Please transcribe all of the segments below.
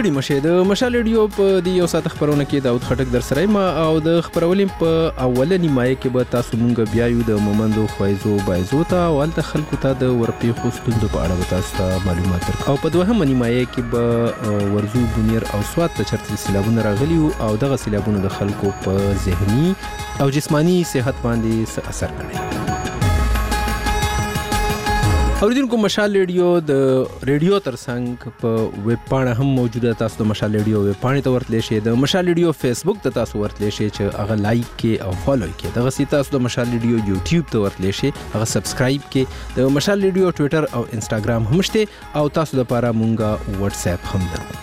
ستړي مشه د مشال ریډیو په دی یو ساعت خبرونه کې داود خټک در سره ما او د خبرولیم په اوله نیمایه کې به تاسو مونږ بیا یو د مومندو خوایزو بایزو ته ول د خلکو ته د ورپی خوستوندو په اړه تاسو ته معلومات درک او په دوهمه نیمایه کې به ورزو بنیر او سواد ته چرته سیلابونه راغلي او دغه سیلابونه د خلکو په ذهني او جسمانی صحت باندې اثر کړی. اوریدونکو مشال ریډیو د ریډیو ترڅنګ په ویب پاڼه هم موجوده، تاسو د مشال ریډیو ویب پاڼې ته ورتلی شئ. د مشال ریډیو فیسبوک ته تاسو ورتلی شئ چې هغه لایک کې او فالو کې. دغه سي تاسو د مشال ریډیو یوټیوب ته ورتلی شئ، هغه سبسکرایب کې. د مشال ریډیو ټویټر او انستګرام هم شته او تاسو لپاره مونږه واتس اپ هم درو.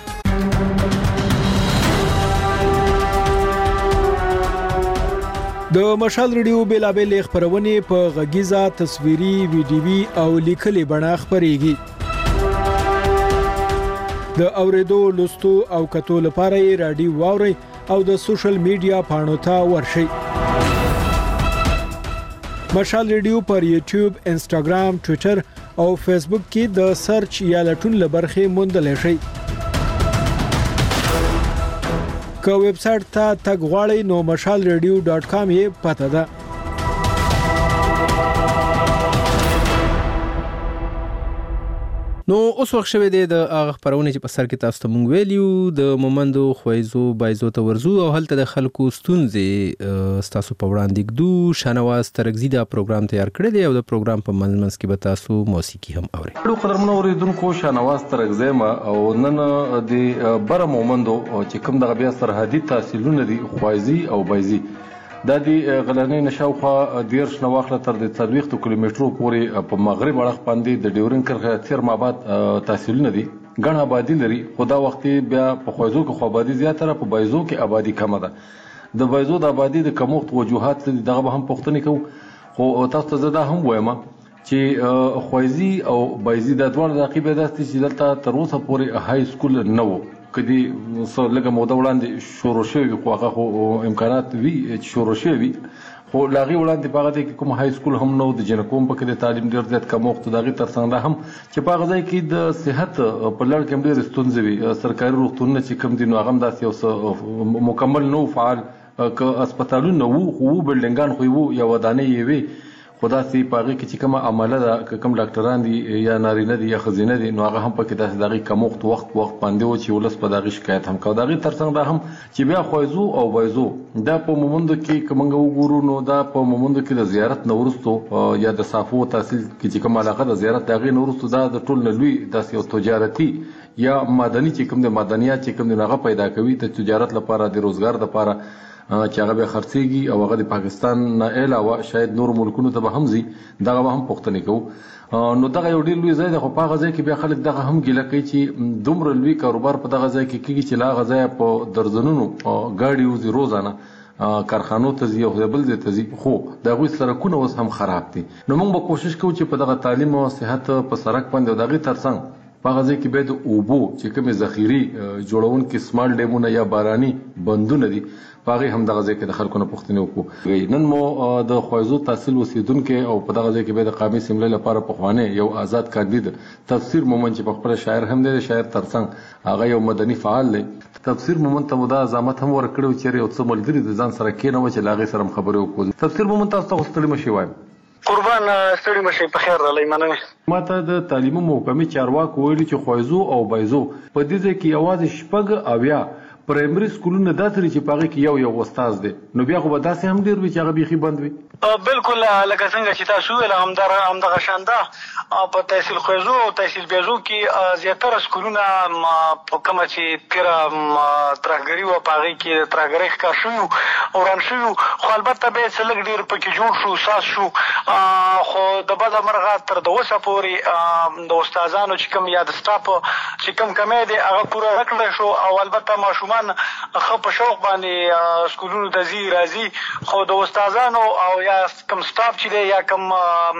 د مشال ریډیو بیلابل خبرونه په غږیزه، تصویري، ویډیوي او لیکلي بڼه خبريږي. د اوریدو، لوستو او کتو لپاره رادیو واوري او د سوشل میډیا پاڼو ته ورشئ. مشال ریډیو پر یوټیوب، انستګرام، ټویټر او فیسبوک کې د سرچ یا لټون لبرخه موندل شئ. که ویب سټ ته تګ غواړئ نو mashalradio.com یې پته ده. نو اوس وخت شوه د هغه خبرونه چې په سر کې تاسو ته مونږ ویلیو د مومندو خوایزو بایزو ته ورزو او هلته د خلکو ستونزې تاسو په وړاندې ګدو. شانواز ترغزی دا پروګرام تیار کړی دی او د پروګرام په منځ کې به تاسو موسیقي هم اورئ. قدرمنو اوریدونکو، شانواز ترغزی ما او نن د بر مومندو چې کوم دغه بیا سرحدي تحصیلونه دي خوایزي او بایزي دا دی غلنۍ نشاوخوا 10 نواخله تر د 40 کیلومترو پورې په مغرب اړخ باندې د ډیورن کرغه تیر مابات تحصیلونه دي. ګڼ آبادی لري، خو دا وخت بیا په خوایزو کې خو آبادی زیاتره، په بایزو کې آبادی کمه ده. د بایزو د آبادی د کمښت وجوهات دغه به هم پوښتنې کوو، خو تاسو ته زه دا هم وایم چې خوایزي او بایزي د دوه د عقیبه داسې چې دلته تر اوسه پورې های سکول نه وو. کدي سو لګه موده وړاندې شروع شوی خو هغه خو امکانات وی چې شروع شوی، خو لاغي وړاندې په هغه کې کوم های سکول هم نو د جنکوم په کې د تعلیم ډیر زیات کمښت دغه ترڅنګ هم چې په هغه ځای کې د صحت په لړ کې ډیر ستونزې وي. سرکاري روغتونونه چې کوم دي نو هغه داسې یو مکمل نو فعال ک هسپتالونه وو، خو بلډینګان خو وو یا ودانې وي، خدا سي پاغي کې چې کومه عمله ده کوم ډاکټران دي یا نارینه دي یا خزینه دي نو هغه هم په کې داسې دغه کمښت وخت باندې و چې ولس په دغه شکایت هم کو. دغه ترڅنګ دا هم چې بیا خوایزو او بایزو دا په مومندو کې کومنګ وګورو نو دا په مومندو کې د زیارت نورستو یا د صافو تحصیل کې چې کوم علاقه د زیارت دغه نورستو دا د ټول نلوي داسې یو تجارتي یا مدني چې کوم د مدنیات چې کوم دغه پیدا کوي د تجارت لپاره د روزګار لپاره چې هغه به خرڅيږي او هغه د پاکستان نه علاوه شاید نور ملکونو ته به هم زی دغه هم پوښتنه کوو. نو دغه یو ډیر لوی ځای د خو په غځای کې بیا خلک دغه هم ګیله کوي چې دومره لوی کاروبار په دغه ځای کې کیږي چې لا غځای په درزنونو گاډي وزي روزانه کارخانو ته زی او بل ځای ته زی، خو دغه سرکونه اوس هم خراب دي. نو موږ به کوشش کوو چې په دغه تعلیم او صحت په سرک باندې دغه ترڅنګ په غځای کې به د اوبو چې کومه ذخیره جوړون کې سمال ډیمونه یا باراني بندونه دي پاغي هم دغه ځای کې د خلکو نه پوښتنه وکړو. نن مو د خوایزو تحصیل وسیدونکو او په دغه ځای کې به د قامي سیملې لپاره په خوانه یو آزاد کاندید تفسیر مومن چې په خپل شاعر هم دی، شاعر ترڅنګ هغه یو مدني فعال دی. تفسیر مومن ته مدا ضمانت هم ورکړو چې یو څه ملګری د ځان سره کېنه و چې لاغي سره خبرې وکړو. تفسیر مومن تاسو ته ستړي مشي وایم. قربان ستړي مشي په خیر رالی مننه. ماته د تعلیمي محکمې چارواکو ویلي چې خوایزو او بایزو په دې ځای کې یوازې شپږ اویا پرایمري سکولونه داسې چې پاغي کې یو استاد دی، نو بیا خو به داسې هم ډیر وي چې هغه بيخي بند وي. بالکل لکه څنګه چې تاسو ویل همدغه شانده په تحصیل خوایزو او تحصیل بایزو کې زیاتره سکولونه په کومه چې تیره ترهګري و پاغي کې ترهګري ښکار شوي او وران شوي، خو البته به څه لږ ډېر پکې جوړ شو ساس شو، خو د بده مرغه تر د اوسه پورې د استادانو چې کوم یا د سټاف چې کوم کمی دی هغه پوره نه کړی شو او البته ماشومان ماشومان ښه په شوق باندې سکولونو ته ځي راځي، خو د استادانو او یا کم سټاف چې دی یا کم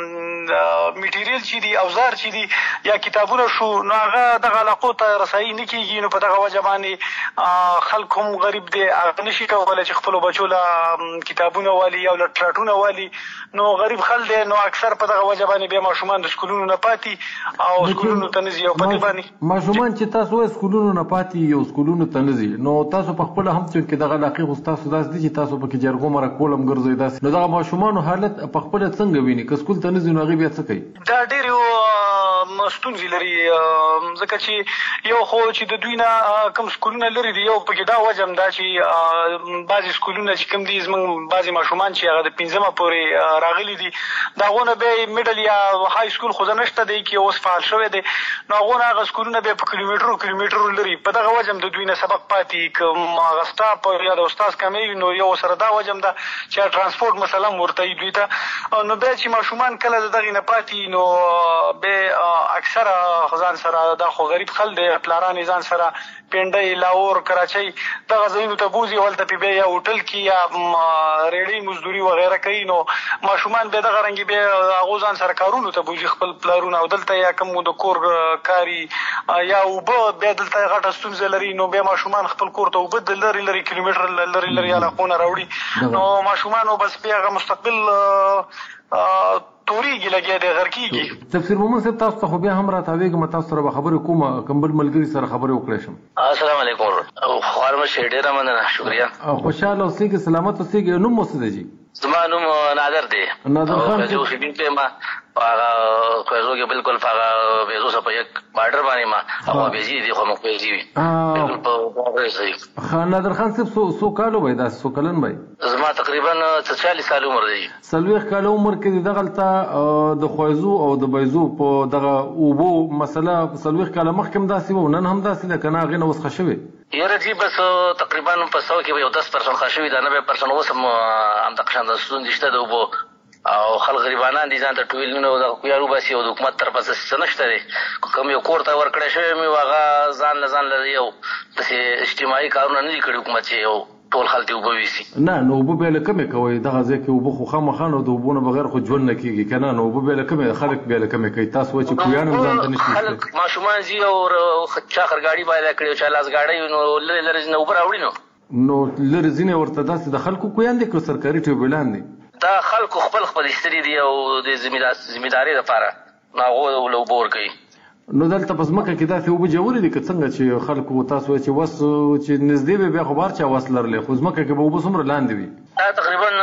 میټیریل چې دي، اوزار چې دي یا کتابونه شو، نو هغه دغه علاقو ته رسایي نه کېږي. نو په دغه وجه باندې خلک هم غریب دی، هغه نشي کولی چې خپلو بچو له کتابونه والي او له ټراټونه والي، نو غریب خل دی. نو اکثر په دغه وجه باندې بیا ماشومان د سکولونو نه پاتې او سکولونو ته نه ځي. او په دې باندې ماشومان چې تاسو وایي سکولونو نه پاتې یو سکولونو ته نه ځي، نو تاسو په خپله هم چې دغه علاقې خو ستاسو داسې دي چې تاسو پکې جرګو مرکول هم ګرځئ داسې، نو دغه ماشومانو حالت په خپله څنګه ویني؟ که سکول ته نه ځي نو هغوی بیا څه کوي؟ دا ډېرې ستونزې لري، ځکه چې یو خو چې د دوی نه کوم سکولونه لري دي، یو پکې دا وجه هم دا چې بعضې سکولونه چې کوم دي زموږ بعضې ماشومان چې هغه د 5مه پورې راغلي دي، د هغو نه بیا میډل یا های سکول خو نشته دی کې اوس فعال شوی دی، نو هغو نه هغه سکولونه بیا په کیلومیټرو لري. په دغه وجه هم د دوی نه سبق پاتې، که هغه سټاف یا د استاد کمی وي، نو یو سره دا وجه هم ده چې ټرانسپورټ مسله هم ورته وي دوی ته. نو بیا چې ماشومان کله د دغې نه پاتې، نو بیا اکثره ځان سره دا خو غریب خل دی، پلاران یې ځان سره پنډۍ، لاهور، کراچۍ دغه ځایونو ته بوځي، هلته پې بیا یا هوټل کې یا ریډۍ مزدوري وغیره کوي. نو ماشومان بیا دغه رنګې بیا هغو ځان سره کارونو ته بوځي خپل پلارونه، او دلته یا کوم د کور کاري یا اوبه بیا دلته غټه ستونزه لري، نو بیا ماشومان خپل کور ته اوبه د لرې کیلومیټر لرې علاقو نه راوړي، نو ماشومانو بس بیا هغه مستقبل تورېږي، لګیا دی، غر کېږي. تفسیر مومن صاحب، تاسو ته خو بیا هم راتاوېږم، تاسو سره به خبرې کوم، کوم بل ملګري سره خبرې وکړی شم. السلام علیکم. خوارمشه ډېره مننه، شکریه. خوشحاله اوسېږئ، سلامت اوسېږئ. نوم مو څه دی جي؟ زما نوم نادر دی. نادر خان جو اوسېدونکی یم هغه کویزو کې بالکل په هغه بیزو سره په یک بارډر باندې ما هغه بیزي دي، خو موږ بیزي وي بالکل په بارډر صحیح. نادر خان صاحب څو کالو وی؟ داسې څو کلن وی؟ زما تقریبا 40 سال عمر دی. 40 کاله عمر کې دی. دغلته د خویزو او د بیزو په دغه اوبو مسله 40 کاله مخکې هم داسې وه، نن هم داسې ده که نه هغې نه اوس ښه شوې؟ یاره جي بس تقریبا په 100 کې به یو 10% ښه شوي ده، 90% اوس هم همدغه شان د ستونزې شته د اوبو، او خلک غریبانان دي ځان ته ټویلونه او دغه کویار وباسي، او د حکومت طرفه څه نشته دی. کوم یو کور ته ورکړی شوی مې هغه ځان له یو داسې اجتماعي کارونه نه دي کړي حکومت چې یو ټول خلک یې اوبه ویسي. نه، نو اوبه بیا له کومې کوئ؟ دغه ځای کې اوبه خو خامخا نو د اوبو نه بغیر خو ژوند نه کېږي که نه؟ نو اوبه بیا له کومې خلک بیا له کومې کوي؟ تاسو وایئ چې کویان هم ځان ته نشي خلک ماشومان ځي او چا خرګاډي پیدا کړي او چا لاس ګاډۍ، نو لرې ځینې اوبه راوړي، نو لرې ځینې ورته داسې د خلکو کویان دي که سرکاري ټیوبویلان دي؟ دا خلکو خپل ایستلي دي او د ذمهدارۍ لپاره نو هغو له اوبه ورکوي. نو دلته په ځمکه کې داسې اوبه جوړې دي که څنګه چې خلکو تاسو وایئ چې وس چې نږدې به بیا خو به هر چا وس لرلی، خو ځمکه کې به اوبه څومره لاندې وي؟ دا تقریبا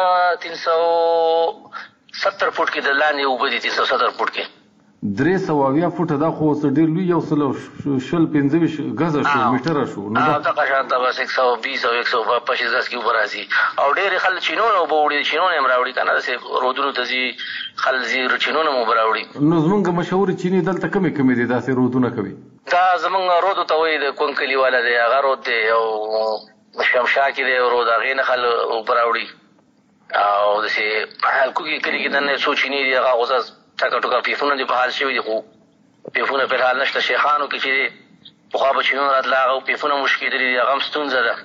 370 فوټ کې د لاندې اوبه دي، 370 فوټ کې 300 فوټه. دا خو اوس ډېر لوی 125 غزه شو، میټره شو. دغه شان ته بس 120 او 125 کې اوبه راځي، او ډېرې خلک چینونه اوبه وړي، چینونه هم راوړي که نه، داسې رودونو ته ځي خلک ځي چینونه هم اوبه راوړي. نو زمونږ مشهورې چینې دلته کمې دي داسې رودونه کوي؟ دا زمونږ رودو ته وایي د کونکلي والا دی، هغه رود دی، او شمشا کې دی رود، هغې نه خلک اوبه راوړي. او داسې حلکو کې کلي کې دننه څو چینې دي، هغه اوس ټکه ټوکه پیفونه دي بحال شوي دي، خو پیفونه فی الحال نشته. شیخانو کې چې پخوا به چینونه راتله هغه پیفونه مشکېدلي دي، هغه هم ستونزه ده.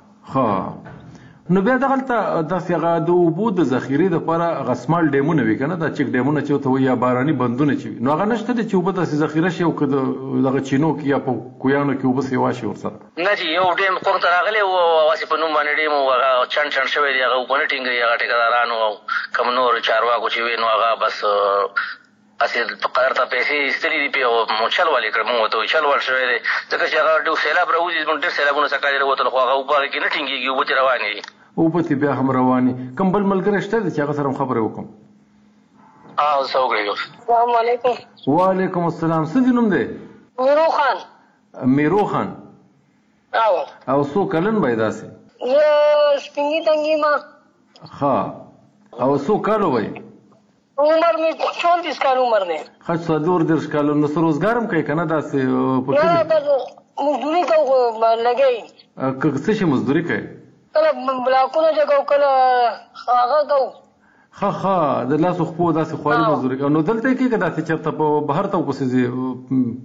نو بیا دغلته داسې هغه د اوبو د ذخیرې دپاره هغه سمال ډیمونه وي که نه، دا چک ډیمونه چې ورته وایي یا باراني بندونه چې وي، نو هغه نشته دی چې اوبه داسې ذخیره شي او که دغه چینو کې یا په کویانو کې اوبه سیوا شي ورسره؟ نه جي، یو ډیم قوم ته راغلی و، هغسې په نوم باندې ډیم و، هغه چڼ شوی دی، هغه اوبه نه ټینګوي، هغه ټیکهدارانو او کوم نور چارواکو چې وي، نو هغه بس هسې په قدر ته پیسې ایستلي دي پې، او چل والې کړه، مونږ ورته وایي چل ول شوی دی، ځکه چې هغه ډېر سیلاب راوځي، زموږ ډېر سیلابونه څه کالې راوتل، خو هغه اوبه هغې کې نه ټینګېږي، اوبه ترې روانې دي. اوبه ترې بیا هم روانې. کوم بل ملګری شته دی چې هغه سره هم خبرې وکړم؟ زه وکړئ. السلام علیکم. وعلیکم السلام. څه دې نوم دی؟ میرو خان. میرو خان. او څو کلن به یې داسې؟ زه سپینګي تنګي ما. ښه، او څو کالو به یې؟ عمر مې 34 کال عمر دی. ښه، 34 کالو. نو څه روزګار هم کوي که نه داسې؟ نه، بس مزدوري کوو، لګوي. څه شي مزدوري کوي؟ کله بلاکونه جګو، کله هغه کوو. ښه، د لاسو خپو داسې خواري مزدوري کوي. نو دلته یې کېږه داسې چېرته په بهر ته ورپسې ځي؟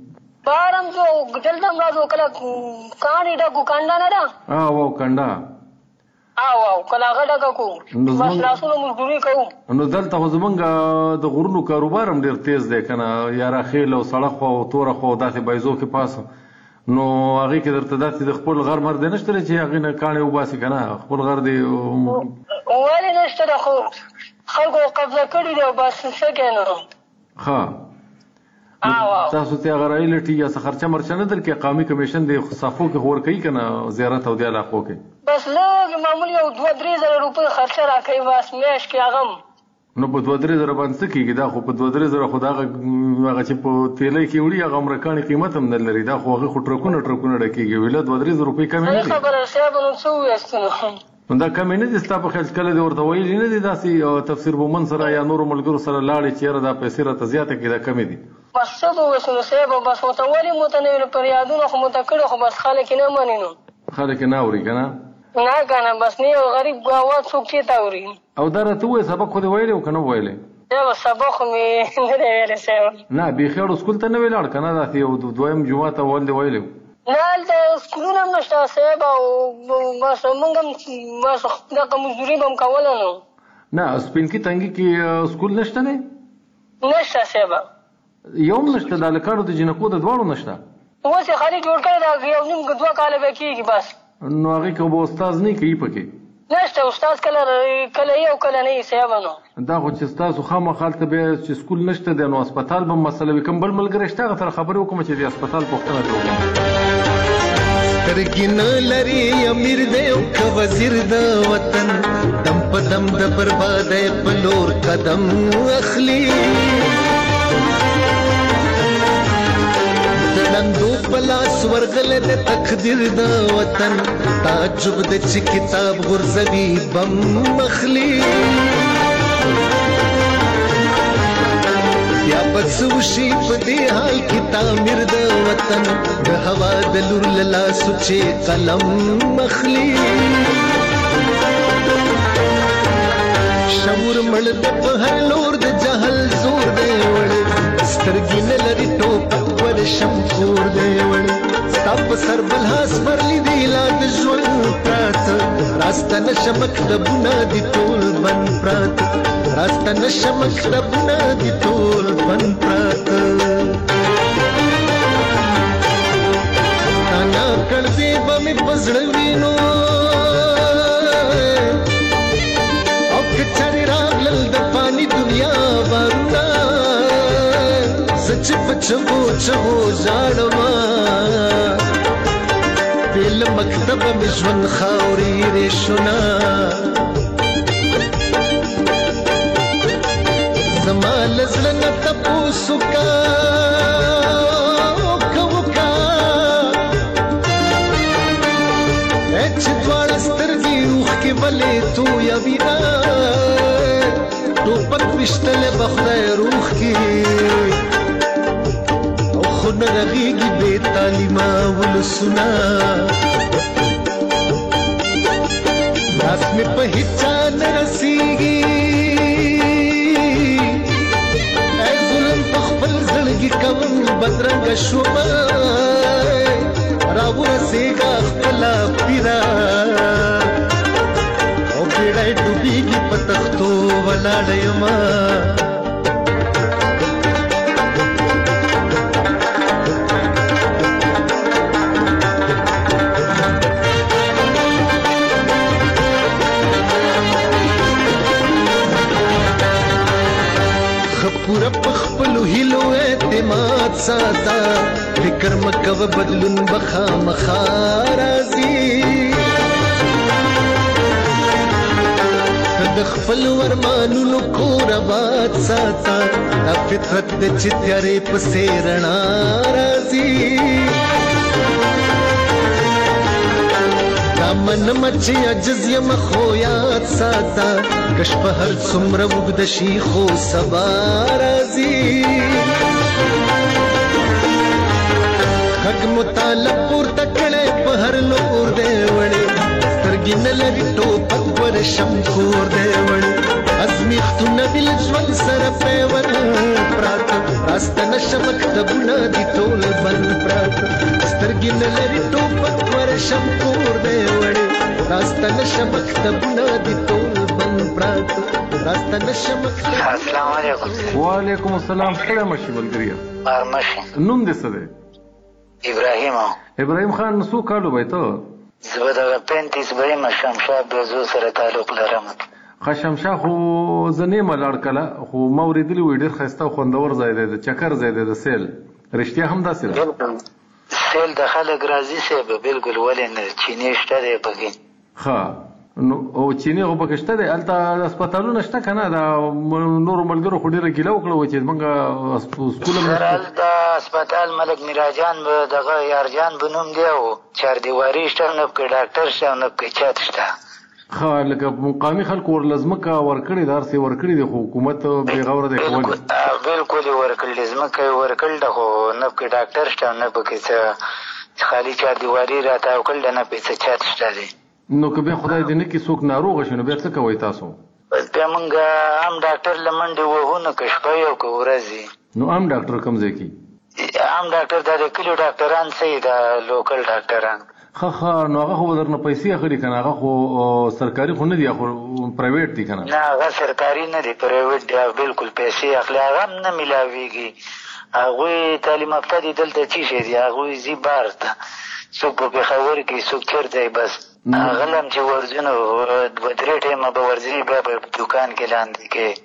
بارم جو دلته هم راځو کله کاڼي ډکو کنډه نه ده او کنډه او کله هغه ډکه کوو بس لاسونه مزدوري کوو. نو دلته خو زمونږ د غرونو کاروبار هم ډېر تیز دی که نه یاره خیل او سړک خو او توره خو داسې بایزو کې پاسه نو هغې کې درته داسې د خپل غر مر دی نشته دی چې هغې نه کاڼې وباسي که نه خپل غر دی ولې نشته ده خو خلکو قبضه کړي دی او بس څه کوې نو ښه تاسو ته هغه رایلټي یا څه خرچه مرچه نه درکې قومي کمیشن د صفو کې خور کوي که نه زیارت او دې علاقو کې بس لږ معمول یو 2-3 زره روپۍ خرچه راکوي بس میاشت کې هغه هم نو په 2-3 زره باندې څه کېږي دا خو په 2-3 زره خو دا هغه چې په تیلۍ کې وړي هغه امریکاني قیمت هم نه لري دا خو هغې خو ټرکونه ډکېږي ویله 2-3 زره روپۍ کمې نه دي خبره صاحب نو څه وویاست نو دا کمې نه دي ستا په خیال کله دې ورته ویلي نه دي داسې تفسیر بومن سره یا نورو ملګرو سره لاړې چې یاره دا پیسې راته زیاته کړي دا کمې دي بس څه به وویسو نو صاحب بس ورته ولې مو ته نه ویلو پر یادونه خو مو ته کړي خو بس خلک یې نه مني نو خلک یې نه اوري که نه نه که نه بس نه یو غریب اواز څوک چېرته اوري او دا راته ووایه سبق خو دې ویلی او که نه ویلی صاحب سبق خو مې نه دی ویلی صاحب نه بیخي اړو سکول ته نه وی لاړ که نه داسې یو دویم جومات اول دې ویلی نه هلته سکولونه هم نشته صاحب او بس موږ هم بس دغه مزدوري به هم کوله نو نه سپینکي تنګي کې سکول نشته دی نشته صاحب یو هم نشته د هلکانو د جینکو د دواړو نشته اوس یې خالي جوړ کړی دا یو نیم 2 کاله به کېږي بس نو هغې که به استاز نه کوي پکې نشته استاد کله یو کله نه صاحب نو دا خو چې ستاسو خامخا هلته بیا چې سکول نشته دی نو هسپتال به مسله وي کوم بل ملګری شته هغه سره خبرې وکړم چې د هسپتال پوښتنه ترې وکړم سترګې نه لري امیر دی او که وزیر د وطن دم په دم د بربادۍ په لور قدم اخلي دندو پلاس ورغله د تقدیر د وطن تعجب د چې کتاب غورځوي بم اخلي یا بس وشي په دې حال کې تعمیر د وطن د هوا د لور له لاسو چې قلم اخلي شعور مړ د په هر لور د جهل زور دی وړ سترګې نه لري ټوپک ور شمکور دی وړ ستا په سر بلحاس پرلی دی لا د ژوند پراته راسته نشه مکتبونه دي ټول بند پراته راسته نشه مکتبونه دي ټول بند پراته تانا کړدې به مې په زړه وینو او که چارې راغلل د فاني دنیا بارونه سچ په چغو چغو ژاړما بېل مکتبه مې ژوند خاورې ریشونه زما له زړه نه تپوس وکړه چې دواړه سترګې اوښکې ولې تویوینه ټوپک ویشتلی به خدای روح کې خو نه رغېږي بې تعلیمه ولسونه لاس مې په هېچا نه رسېږي ای ظلم په خپل زړګي کوم بدرنګه شومه راورسېږه خپله پیره او بیړی ډوبېږي په تختو ولاړه یمه پورا په خپلو هیلو اعتماد ساته فکر مه کوه بدلون به خامخا راځي د خپلو ارمانونو کور آباد ساته دا فطرت د چې تیارې پسې رڼا راځي دا منمه چې عجز یم خو یاد ساته کش په هر څومره اوږده شي خو سبا راځي غږ مطالب پورته کړی په هر لور دی وړی سترګې نه لري ټوپک ور شمکور دی وړی ازمیښتونه دي له ژوند سره پیوند پراته راسته نشه مکتبونه دي ټول بند پراته سترګې نه لري ټوپک ورشم کور دی وړې راسته نشه مکتبونه دي ټول بند پراته راسته نشه مکتب. السلام علیکم. وعلیکم السلام. ستړی مشي ملګريه. مارمشي. نوم دې څه دی؟ ابراهیم. ابراهیم خان څو کالو به ته؟ زه به دغه 35 به یم. شمشاد بیزو سره تعلق لرم. شمشاد خو زه نه یم لاړ کله خو ما اورېدلي وي ډېر ښایسته او خوندور ځای دی د چکر ځای دی د سیل. رښتیا هم داسې ده؟ بالکل سیل د خلک راځي صاحب بالکل. ولې نه چینی شته دی پکې. ښه نو او چینی خو پکې شته دی. هلته هسپتالونه شته که نه؟ د نورو ملګرو خو ډېره ګیله وکړه وه چې زمونږ سکول هم سره هلته هسپتال ملک میراجان به دغه یارجان به نوم دی او چاردیواري شته نه پکې ډاکټر شته نه پکې چت شته. ښه لکه مقامي خلکو ورله ځمکه ورکړې ده هر څه یې ورکړي دي خو حکومت بېغوره دی کول. بالکل یې ورکړي دي ځمکه یې ورکړل ده خو نه پکې ډاکټر شته نه پکې څه خالي چاردیواري راتاو کړل ده نه پکې څه چت شته دی. نو که بیا خدای دې نه کړي څوک ناروغه شي نو بیا څه کوئ تاسو؟ بیا موږ عام ډاکټر له منډې وهو نه که شپه وي او که ورځ وي. نو عام ډاکټر کوم ځای کې؟ عام ډاکټر دا د کلیو ډاکټران صحیح ده لوکل ډاکټران. ښه نو هغه خو به درنه پیسې اخلي که نه؟ هغه خو سرکاري خو نه دي خو پرایویټ دي که نه؟ نه هغه سرکاري نه دي پرایویټ دي. بالکل پیسې اخلي. هغه هم نه میلاویږي. هغوی تعلیم یافته دي. دلته څه شی دي هغوی ځي بار ته څوک په پېښور کې څوک چېرته بس هغه له هم چې ورځي نو 2-3 ټایمه به ورځي بیا به دوکان کې لاندې کوي.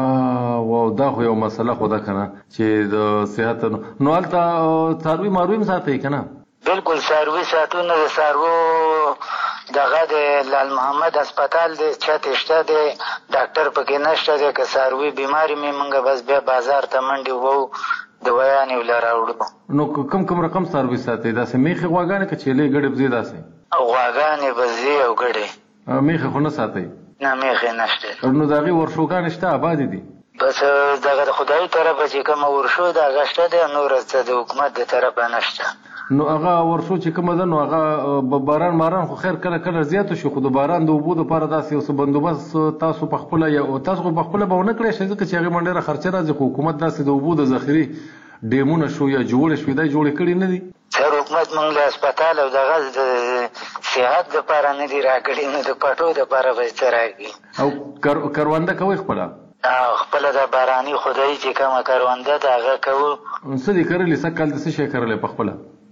واو دا خو یو مسله خو ده که نه چې د صحت نو هلته څاروي ماروي هم ساتئ که نه؟ بالکل څاروي ساتو. نه د څاروو دغه د لال محمد هسپتال دی چت شته دی ډاکټر پکې نشته دی. که څاروي بیماري مې موږ بس بیا بازار ته منډې ووو دوایانې وله راوړو. نو کوم رقم څاروي ساتئ؟ داسې میښې غواګانې که چیلې ګډې بزې داسې؟ غواګانې بزې او ګډې. میښې خو نه ساتئ؟ نه میښې نشته. نو د هغې ورشوګانې شته آبادې دي؟ بس دغه د خدایي طرفه چې کومه ورشو ده هغه شته دی نوره څه د حکومت د طرفه نشته. نو هغه ورشو چې کومه ده نو هغه باران ماران خو خیر کله کله زیاتو شي خو د باران د اوبو دپاره داسې یو څه بندوبست تاسو پخپله تاسو خو پخپله به ونه کړی شئ ځکه چې هغې باندې ډېره خرچه راځي خو حکومت داسې د اوبو د ذخیرې ډیمونه شو یا جوړې شوې دا جوړې کړي نه دي؟ سر حکومت موږ له هسپتال او دغه د صحت دپاره نه دي راکړي نو د پټو دپاره به څه راکړي. او کرونده کوئ خپله؟ خپله د باراني خدایي چې کومه کرونده ده هغه کوو. څه دي کرلي؟ سږ کال د څه شی کرلی پخپله؟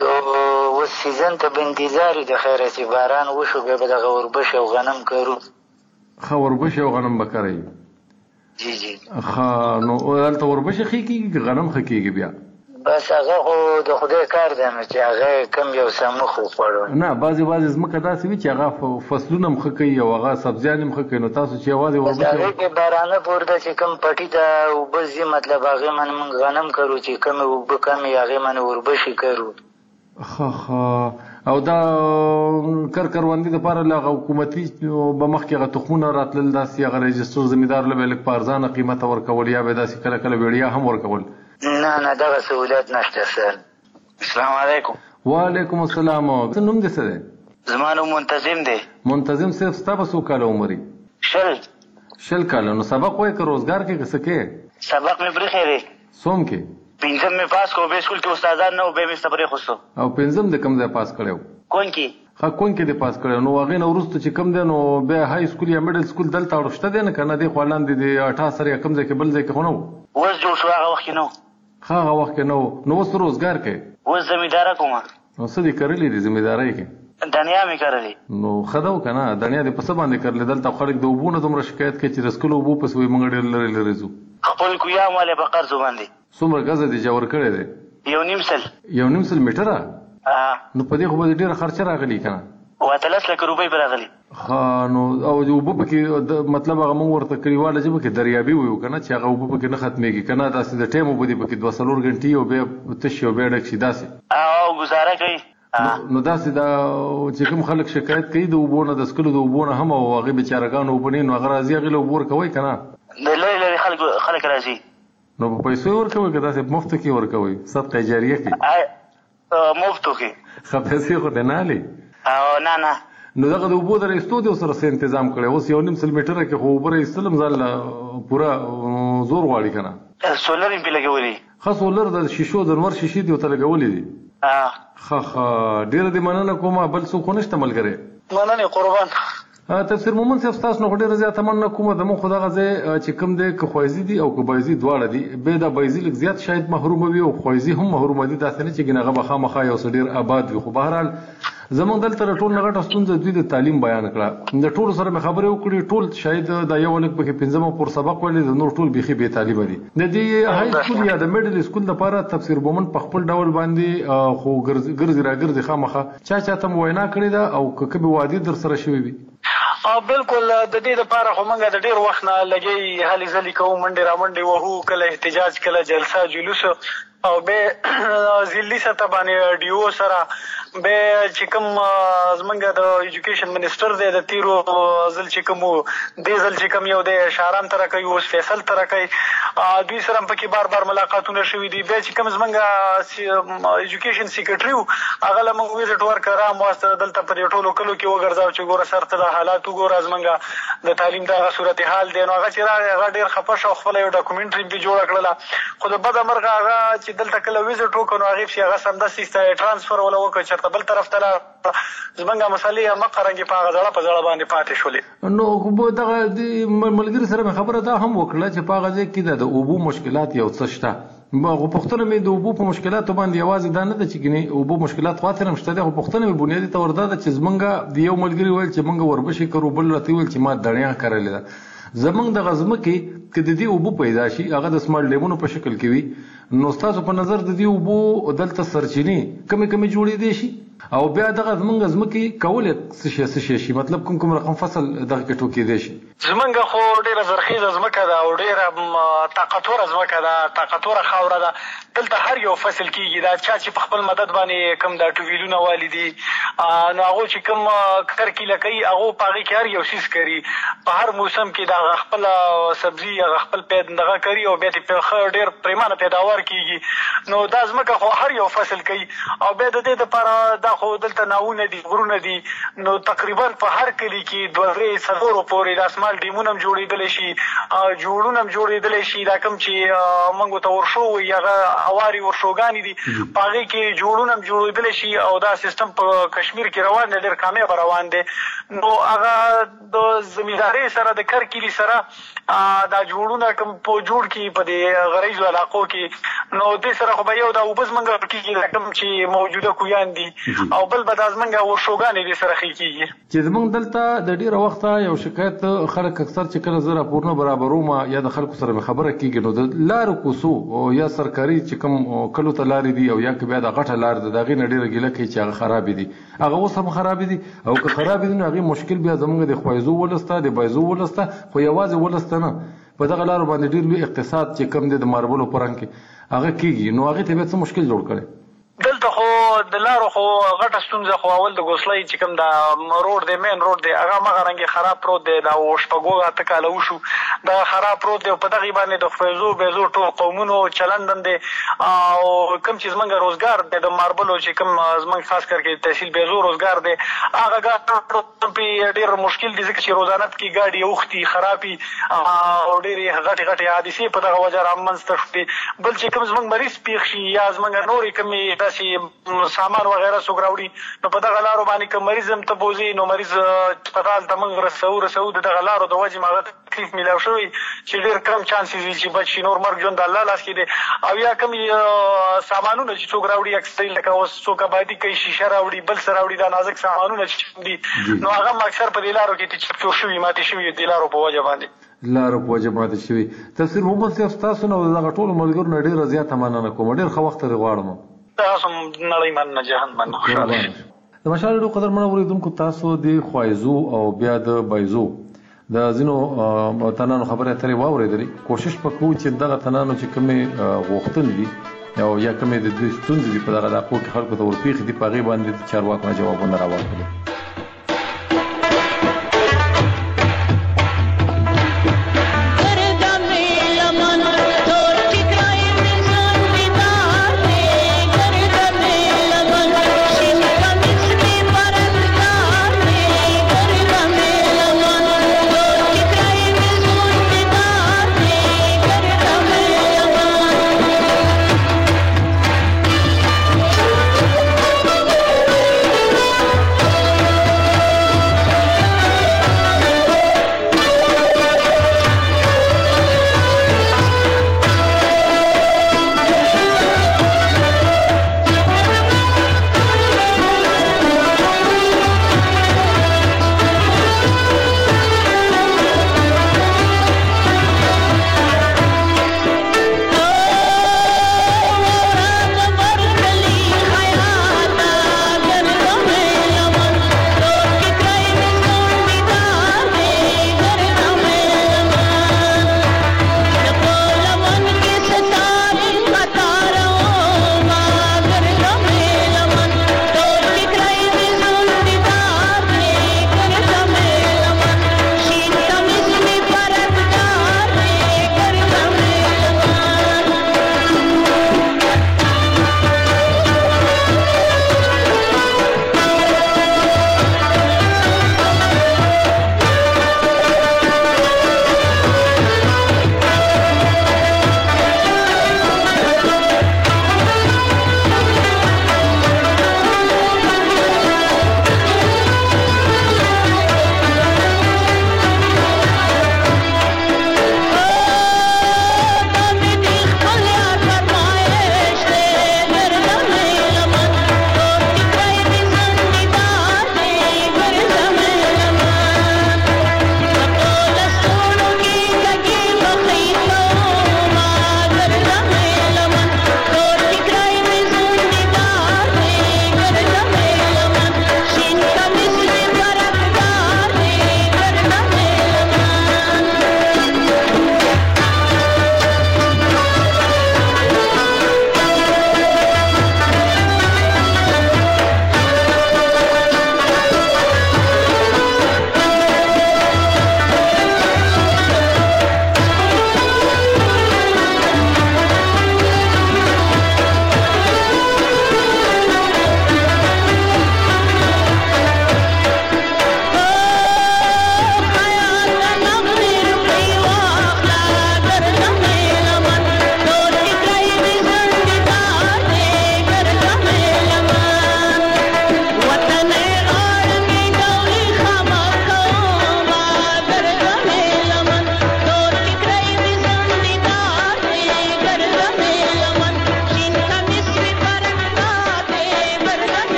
اوس سیزن ته به انتظار یو د خیره چې باران وشو بیا به دغه وربشې او غنم کرو. ښه وربشې او غنم به کرئ؟ جی جی. ښه نو هلته وربشې ښه کېږي که غنم ښه کېږي بیا؟ بس هغه خو د خدای کار دی نو چې هغه کم یو څه مخ وخوړو. نه بعضې ځمکه داسې وي چې هغه فصلونه هم ښه کوي او هغه سبزیان هم ښه کوي نو تاسو چې یوازې وربشې د هغې کې بارانه پورته چې کوم پټي ته اوبه ځي مطلب هغې باندې موږ غنم کرو چې کومې اوبه کمې هغې باندې وربشې کرو. ښه او دا کروندې دپاره له هغه حکومتي به مخکې هغه تخمونه راتلل داسې هغه رجسټر زمیندار له به لږ په ارزانه قیمته ورکول یا به داسې کله کله ویړیا هم ورکول؟ نه دغه سهولت نشته سر. السلام علیکم. وعلیکم السلام. څه نوم دې څه دی؟ زما نوم منتظم دی. منتظم صاحب ستا به څو کاله عمر وي؟ 20 کاله. نو سبق وایې که روزګار کې که څه کې؟ سبق مې پرېښی دی. څوم کې؟ 5 مې پاس کړو. بیا سکول کې استادان نه و بیا مې صبرې خوستو. او 5 د کوم ځای پاس کړی و؟ کون کې. ښه کون کې دې پاس کړی نو هغې نه وروسته چې کوم دی نو بیا های سکول یا میډل سکول دلته اړو شته دی نه که نه دی خوا لاندې د 18 یا کوم ځای کې بل ځای کې خو نه و؟ اوس جوړ شو هغه وخت کې نه و. ښه هغه وخت کې نه و. نو اوس روزګار کوې؟ اوس زمینداره کوم. نو څه دې کرلي دي زمیندارۍ کې؟ دنیا مې کرلې. نو ښه ده و که نه دنیا دې په څه باندې کرلې؟ دلته خلک د اوبو نه دومره شکایت کوي چې د څکلو اوبو پسې وایي موږ ډېر لرې ځو. خپل کویا مالې په قرضو باندې. څومره ګزه دې جوړ کړی دی؟ 1.5 سل میټره؟ نو په دې خو به دې ډېره خرچه راغلي که نه؟ 13 لک روپۍ به راغلي. ښه نو او اوبه پکې مطلب هغه موږ ورته کلیواله ژبه کې دریابي وایو که نه چې هغه اوبه پکې نه ختمېږي که نه داسې د ټایم اوبه دي پکې 2-4 غنټې او بیا تش او بیا ډک شي داسې او ګزاره کوي. نو داسې دا چې کوم خلک شکایت کوي د اوبو نه د څکلو د اوبو نه هم او هغې بېچارهګانو اوبه نه وي نو هغه راځي هغې له اوبو ورکوئ که نه؟ د لرې خلک راځي. نو په پیسو یې ورکوئ که داسې په مفتو کې ورکوئ صدقه جاریه کې؟ مفتو کې. ښه پیسې خو دې نه هلې؟ نه نو دغه د اوبو د رایستو دی ورسره څه تنظام کړی؟ اوس 1.5 سل میټره کې خو اوبه رایستل هم ځان له پوره زور غواړي که نه؟ سولر یې پرې لګولي. خاص ولر د شیشو د نور شیشې دی ته لګولې دي ډېر دې مننه کومه بل څوک نشته ملګری مننه قربان تفسیر مومن صاحب تاسو نو ډېر زیات مننه کومه د مخ خدای غزه چې کوم دې که خوایزي دي او که بایزي دواړه دي به دا بایزي لږ زیات شاید محروم وي او خوایزي هم محروم دي داسې نه چې ګنغه بخامخه یو ډېر آباد وي خو بهرحال زمونږ دلته ټول نغټه ستونزه دوی د تعلیم بیان کړه د ټول سره مې خبرې وکړې ټول شاید د یو لک په 15 پر سبق ویلې د نور ټول بيخي به طالب دي د دې های سکول یا د میډل سکول لپاره تفسیر مومن په خپل ډول باندې خو ګرځي راګرځي خامخه چا ته وینا کړې ده او کبه وادي در سره شوی وي بالکل د دې لپاره خو موږ د ډیر وخت نه لګي هلي ځلي کوو منډې را منډې وهو کله احتجاج کله جلسه جلوس او به ضلعي سطح باندې ډیو سره به چې کوم زمونږ د ایجوکیشن منسټر دی د تیرو ځل چې کوم دې ځل چې کوم یو د شاران تر کوي اوس فیصل تر کوي دوی سره پکې بار بار ملاقاتونه شوي دي به چې کوم زمونږ ایجوکیشن سیکریټری هغه له موږ ویزټ ورکړه مواسطه دلته په دې ټولو کلو کې وګرځاو چې ګوره سرته د حالات وګوره زمونږ د تعلیم دغه صورتحال دی نو هغه چې راغی هغه ډېر خفه شو خپله یو ډاکومنټري پرې جوړه کړله خو د بده مرغه هغه چې دلته کله ویزټ وکړو نو هغې پسې هغه سمدستي ټرانسفر وله وکړه چېرته بل طرف ته زمونږ مسلې مه قرنګې په هغه زړه په زړه باندې پاتې شولې نو دغه ملګري سره مې خبره دا هم وکړه چې په هغه ځای کې د اوبو مشکلات یو څه شته خو پوښتنه مې د اوبو په مشکلاتو باندې یوازې دا نه ده چې ګنې اوبو مشکلات خاطر هم شته دی خو پوښتنه مې بنیادي طور دا ده چې زمونږ د یو ملګري ویل چې مونږ وربشې کرو بل راته ویل چې ما دڼیا کرلې ده زمونږ دغه ځمکې که د دې اوبو پیدا شي هغه د سمارټ لیمونو په شکل کې وي نو ستاسو په نظر د دې اوبو دلته سرچینې کمې جوړېدی شي او بیا دغه زمونږ ځمکې کولی څه شي مطلب کوم رقم فصل دغه کې ټوکېدی شي زمونږ خو ډېره زرخیزه ځمکه ده او ډېره طاقتوره ځمکه ده طاقتوره خاوره ده دلته هر یو فصل کېږي دا چا چې په خپل مدد باندې کوم دا ټویلونه والي دي نو هغو چې کوم کرکیله کوي هغو په هغې کې هر یو څیز کري په هر موسم کې د هغه خپله سبزي هغه خپل دغه کوي او بیا ترې ښه ډېر پریمانه پیداوار کېږي نو دا ځمکه خو هر یو فصل کوي او بیا د دې دپاره دا خو دلته ناونه دي غرونه دي نو تقریبا په هر کلي کې 2-3 پورې د اسمال ډیمونه هم جوړېدلی شي جوړونه هم جوړېدلی شي دا کوم چې موږ ته ورشو وي هغه هواري ورشوګانې دي په هغې کې جوړونه هم جوړېدلی شي او دا سیستم په کشمیر کې روان دی ډېر کامیابه روان دی نو هغه د زمیندارۍ سره د کرکلي سره دا جوړونه کوم په جوړ کړي په دې غریزو علاقو کې نو دې سره خو به یو دا اوبه زمونږ کېږي دا کوم چې موجوده کویان دي او بل به دا زمونږ ورشوګانې دې سره ښې کېږي چې زمونږ دلته د ډېره وخته یو شکایت خلک اکثر چې کله زه راپورونه برابروم یا د خلکو سره مې خبره کېږي نو د لارو کوڅو یا سرکاري چې کوم کلو ته لارې دي او یا که بیا د غټه لار ده د هغې نه ډېره ګیله کوي چې هغه خرابې دي هغه اوس هم خرابې دي او که خرابې دي نو هغې مشکل بیا زمونږ د خوایزو ولس ته د بایزو ولس ته خو یوازې ولس ته نه په دغه لارو باندې ډېر لوی اقتصاد چې کم دی د ماربلو په رنګ کې هغه کېږي نو هغې ته بیا څه مشکل جوړ کړی دلته خو د لارو خو غټه ستونزه خو اول د ګوسلۍ چې کوم دا روډ دی مین روډ دی هغه همغه رنګې خراب پروت دی دا شپږو اته کاله وشو دا خراب پروت دی او په دغې باندې د خپیزو بیزو ټول قومونو چلند هم دی او کوم چې زمونږ روزګار دی د ماربلو چې کوم زمونږ خاص کر کې تحصیل بیزو روزګار دی هغه پې ډېر مشکل دی ځکه چې روزانه پکې ګاډي اوښتي خرابي او ډېرې غټې حادثې په دغه وجه رامنځته شوې بل چې کوم زمونږ مریض پېښ شي یا زمونږ نورې کومې داسې سامان وغیره څوک راوړي نو په دغه لارو باندې که مریض هم ته بوځي نو مریض هسپتال ته موږ رسو د دغه لارو د وجې هغه تکلیف میلاو شوی چې ډېر کم چانسز وي چې بچ شي نور مرګ ژوند د الله لاس کې دی او یا کوم سامانونه چې څوک راوړي اکثر لکه اوس څوک آبادي کوي شیشه راوړي بل څه راوړي دا نازک سامانونه چې دي نو هغه هم اکثر په دې لارو کې چپ شوي ماتې شوي د لارو په وجه باندې لارو په وجه ماتې شوي تفسیر محمد صاحب ستاسو نه دغه ټولو ملګرو نه ډېره زیاته مننه کوم ډېر ښه وخت ترې غواړم تاسو نړۍ مننه جهان مننه خوشحاله د مشال ډېرو قدرمنو اورېدونکو تاسو د خوایزو او بیا د بایزو د ځینو تنانو خبرې اترې واورېدلې کوشش به کوو چې دغه تنانو چې کومې غوښتنې دي او یا کومې د دوی ستونزې دي په دغه علاقو کې خلکو ته ورپېښې دي په هغې باندې چارواکو نه جوابونه راورکړي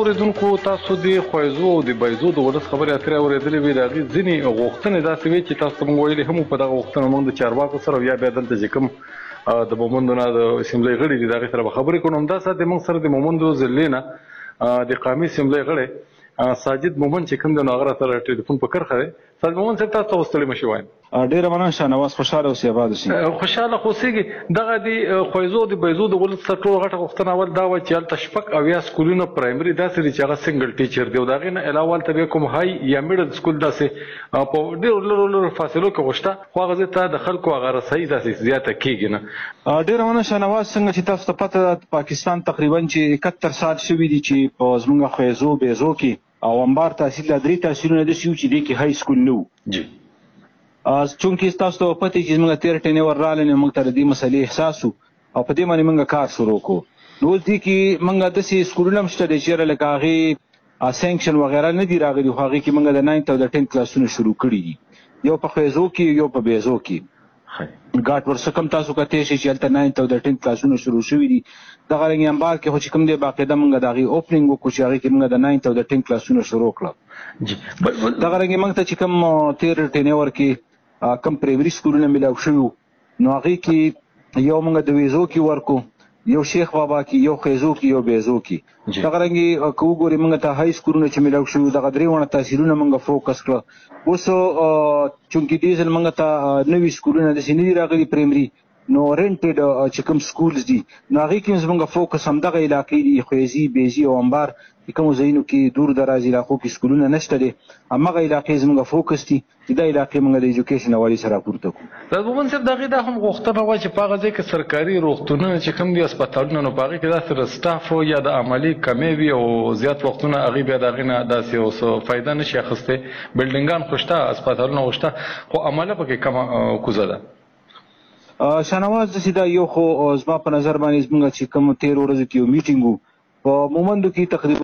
اوریدونکو تاسو د خوایزو او د بایزو د ولس خبرې اترې اورېدلې وي د هغې ځینې غوښتنې داسې وې چې تاسو ته موږ ویلې هم په دغه غوښتنه موږ د چارواکو سره یا بیا دلته چې کوم د مومندو نه د اسمبلۍ غړي دي د هغې سره به خبرې کوو. همدا ساعت موږ سره د مومندو ضلعې نه د قامي اسمبلۍ غړی ساجد مومند چې کوم دی نو هغه راته ټلیفون په کرښه دی. ساجد مومند صاحب تاسو ته ستړي مه شئ وایم. ډېره مننه شاهنواز، خوشحاله اوسئ، آباد اوسئ. خوشحاله خو اوسېږي. دغه د خویزو د بایزو د ولس سره ټوله غټه غوښتنه اول دا وه چې هلته شپږ اویا سکولونه پرایمري داسې دي چې هغه سنګل ټیچر دی او د هغې نه علاوه هلته بیا کوم های یا میډل سکول داسې په ډېرو لرو فاصلو کې غوښته خو هغه ځای ته د خلکو هغه رسایي داسې زیاته کېږي نه. ډېره مننه شاهنواز. څنګه چې تاسو ته پته ده پاکستان تقریبا چې 71 سال شوي دي چې په زموږ خویزو بیزو کې او انبار تحصیل لا 3 تحصیلونه داسې وو چې دې کې های سکول نه و. چونکې تاسو ته پته چې موږ تیر ټینې ور راغلی نو موږ ته د دې مسلې احساس و او په دې باندې موږ کار شروع کړو. نو اوس دې کې موږ داسې سکولونه هم شته دی چې لکه هغې سینکشن وغیره نه دي راغلي خو هغې کې موږ د 9 او د 10 کلاسونه شروع کړي دي، یو په خویزو کې یو په بیزو کې. ګاټ ورڅخه هم تاسو کتلی شئ چې هلته 9 او د 10 کلاسونه شروع شوي دي. دغه رنګې امبار کې خو چې کوم دی باقاعده موږ د هغې اوپننګ وکړو چې هغې کې موږ د 9 او د 10 کلاسونه شروع کړه. دغه رنګې موږ ته چې کوم تیر ټینور کې کم پرایمري سکولونه ملاو شوي نو هغې کې یو موږ د ویزو کې ورکو، یو شیخ بابا کې، یو خیزو کې، یو بیزو کې. دغه رنګې که وګورې موږ ته های سکولونه چې ملاو شوي دغه 3 وړه تحصیلونه موږ فوکس کړه. اوس چونکې دې ځل موږ ته نوي سکولونه داسې نه دي راغلي پرایمري نو رینټډ چې کوم سکولز دي نو هغې کې زموږ فوکس همدغه علاقې دي، خویزي، بیزي او امبار چې کومو ځایونو کې دور دراز علاقو کې سکولونه نشته دی همغه علاقې زموږ فوکس دي چې دا علاقې موږ د ایجوکیشن حوالې سره راپورته کړو. ساجد مومند صاحب د هغې دا هم غوښتنه وه چې په هغه ځای کې سرکاري روغتونونه چې کوم دي هسپتالونه نو په هغې کې داسې سټاف یا د عملي کمې وي او زیات وختونه هغې بیا د هغې نه داسې اوس فایده نه شي اخیستی. بلډینګان خو شته، هسپتالونه خو شته خو عمله پکې کمه کوزه ده. شاهنواز داسې دا یو خو زما په نظر باندې زموږ چې کوم تېرو ورځو کې یو میټینګ و په مومندو کې تقریبا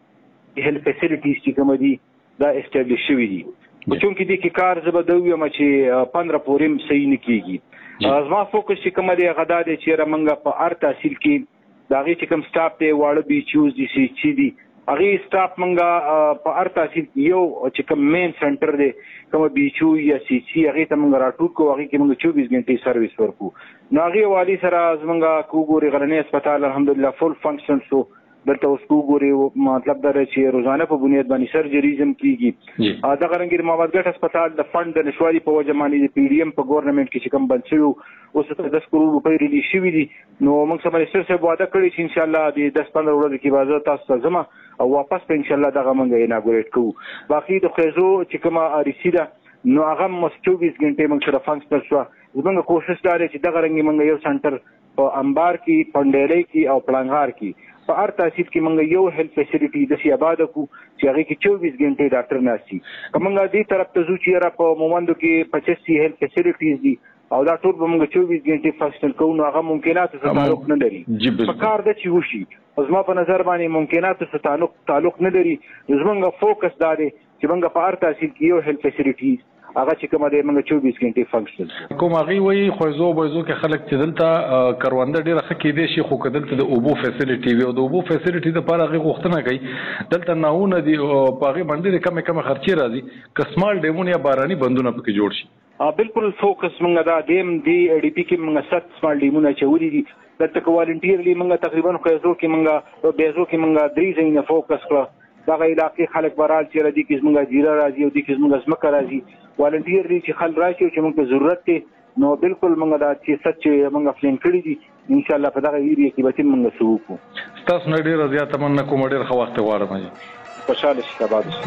هیلث فیسیلیټیز چې کومه دي دا اسټابلیش شوي دي خو چونکې دې کې کار زه به دا ووایم چې 15 پورې هم صحیح نه کېږي. زما فوکس چې کومه دی هغه دا دی چې یاره موږ په هر تحصیل کې د هغې چې کوم سټاف دی واړه بیچیوز دي چې دي هغې سټاف موږ په هر تحصیل کې یو چې کوم مین سنټر دی کومه بیچو یا سی سی هغې ته موږ راټول کړو هغې کې موږ 24 غنټې سروس ورکړو. نو هغې حوالې سره زموږ که وګورې غرنی هسپتال الحمدلله فل فنکشن شو. دلته اوس که وګورې مطلب دا دی چې روزانه په بنیاد باندې سرجریز هم کېږي. دغه رنګې د محمدګټ هسپتال د فنډ د نشوالي په وجه باندې د پی ډي ایم په ګورنمنټ کې چې کوم بند شوي اوس ته 10 کروڑ روپۍ ریلیز شوي دي. نو موږ سره منسټر صاحب وعده کړې چې انشاءالله د 10-15 ورځو کې به زه تاسو ته ځم او واپس به انشاءالله دغه موږ اناګوریټ کوو. باقي د خیزو چې کومه ریسي ده نو هغه هم 24 غنټې موږ سره فنکشنل شوه. زموږ کوشش دا دی چې دغه رنګې موږ یو سنټر په امبار کې، پنډیلۍ کې او پړنګار کې په هر تحصیل کې موږ یو هیلث فیسیلیټي داسې آباده کړو چې هغې کې 24 غنټې ډاکټر ناست وي. که موږ دې طرف ته ځو چې یاره په مومندو کې 85 هیلث فیسیلیټیز دي او دا ټول به موږ 24 غنټې فنکشنل کوو نو هغه ممکناتو سره تعلق نه لري. په کار ده چې وشي. زما په نظر باندې ممکناتو سره تعلق نه لري. زموږ فوکس دا دی چې موږ په هر تحصیل کې یو هیلث فیسیلیټیز هغه چې کومه دی موږ 24 غنټې فنکشنل کوم. هغې وایي خویزو بایزو کې خلک چې دلته کرونده ډېره ښه کېدی شي خو که دلته د اوبو فیسیلیټي وي او د اوبو فیسیلیټي دپاره هغې غوښتنه کوي دلته ناوونه دي په هغې باندې ډېرې کمې خرچې راځي که سمال ډیمونه یا باراني بندونه پکې جوړ شي. بالکل فوکس موږ دا دیم دی ای ډي پي کې موږ 7 سمال ډیمونه اچولي دي. دلته که والنټیرلی موږ تقریبا خویزو کې موږ بیزو کې موږ 3 ځایونه فوکس کړه. دغه علاقې خلک برال چې دي کې زموږ جیره راځي او دي کې زموږ ځمکه راځي والنټیرلی چې خلک راشي او چې موږ ته ضرورت دی نو بالکل موږ دا چې سچ موږ پلان کړي دي انشاءالله په دغه ایریا کې به موږ څه وکړو. ستاسو نه ډېره زیاته مننه کوم، ډېر ښه وخت غواړم. خوشحاله شئ. آباد اوسئ.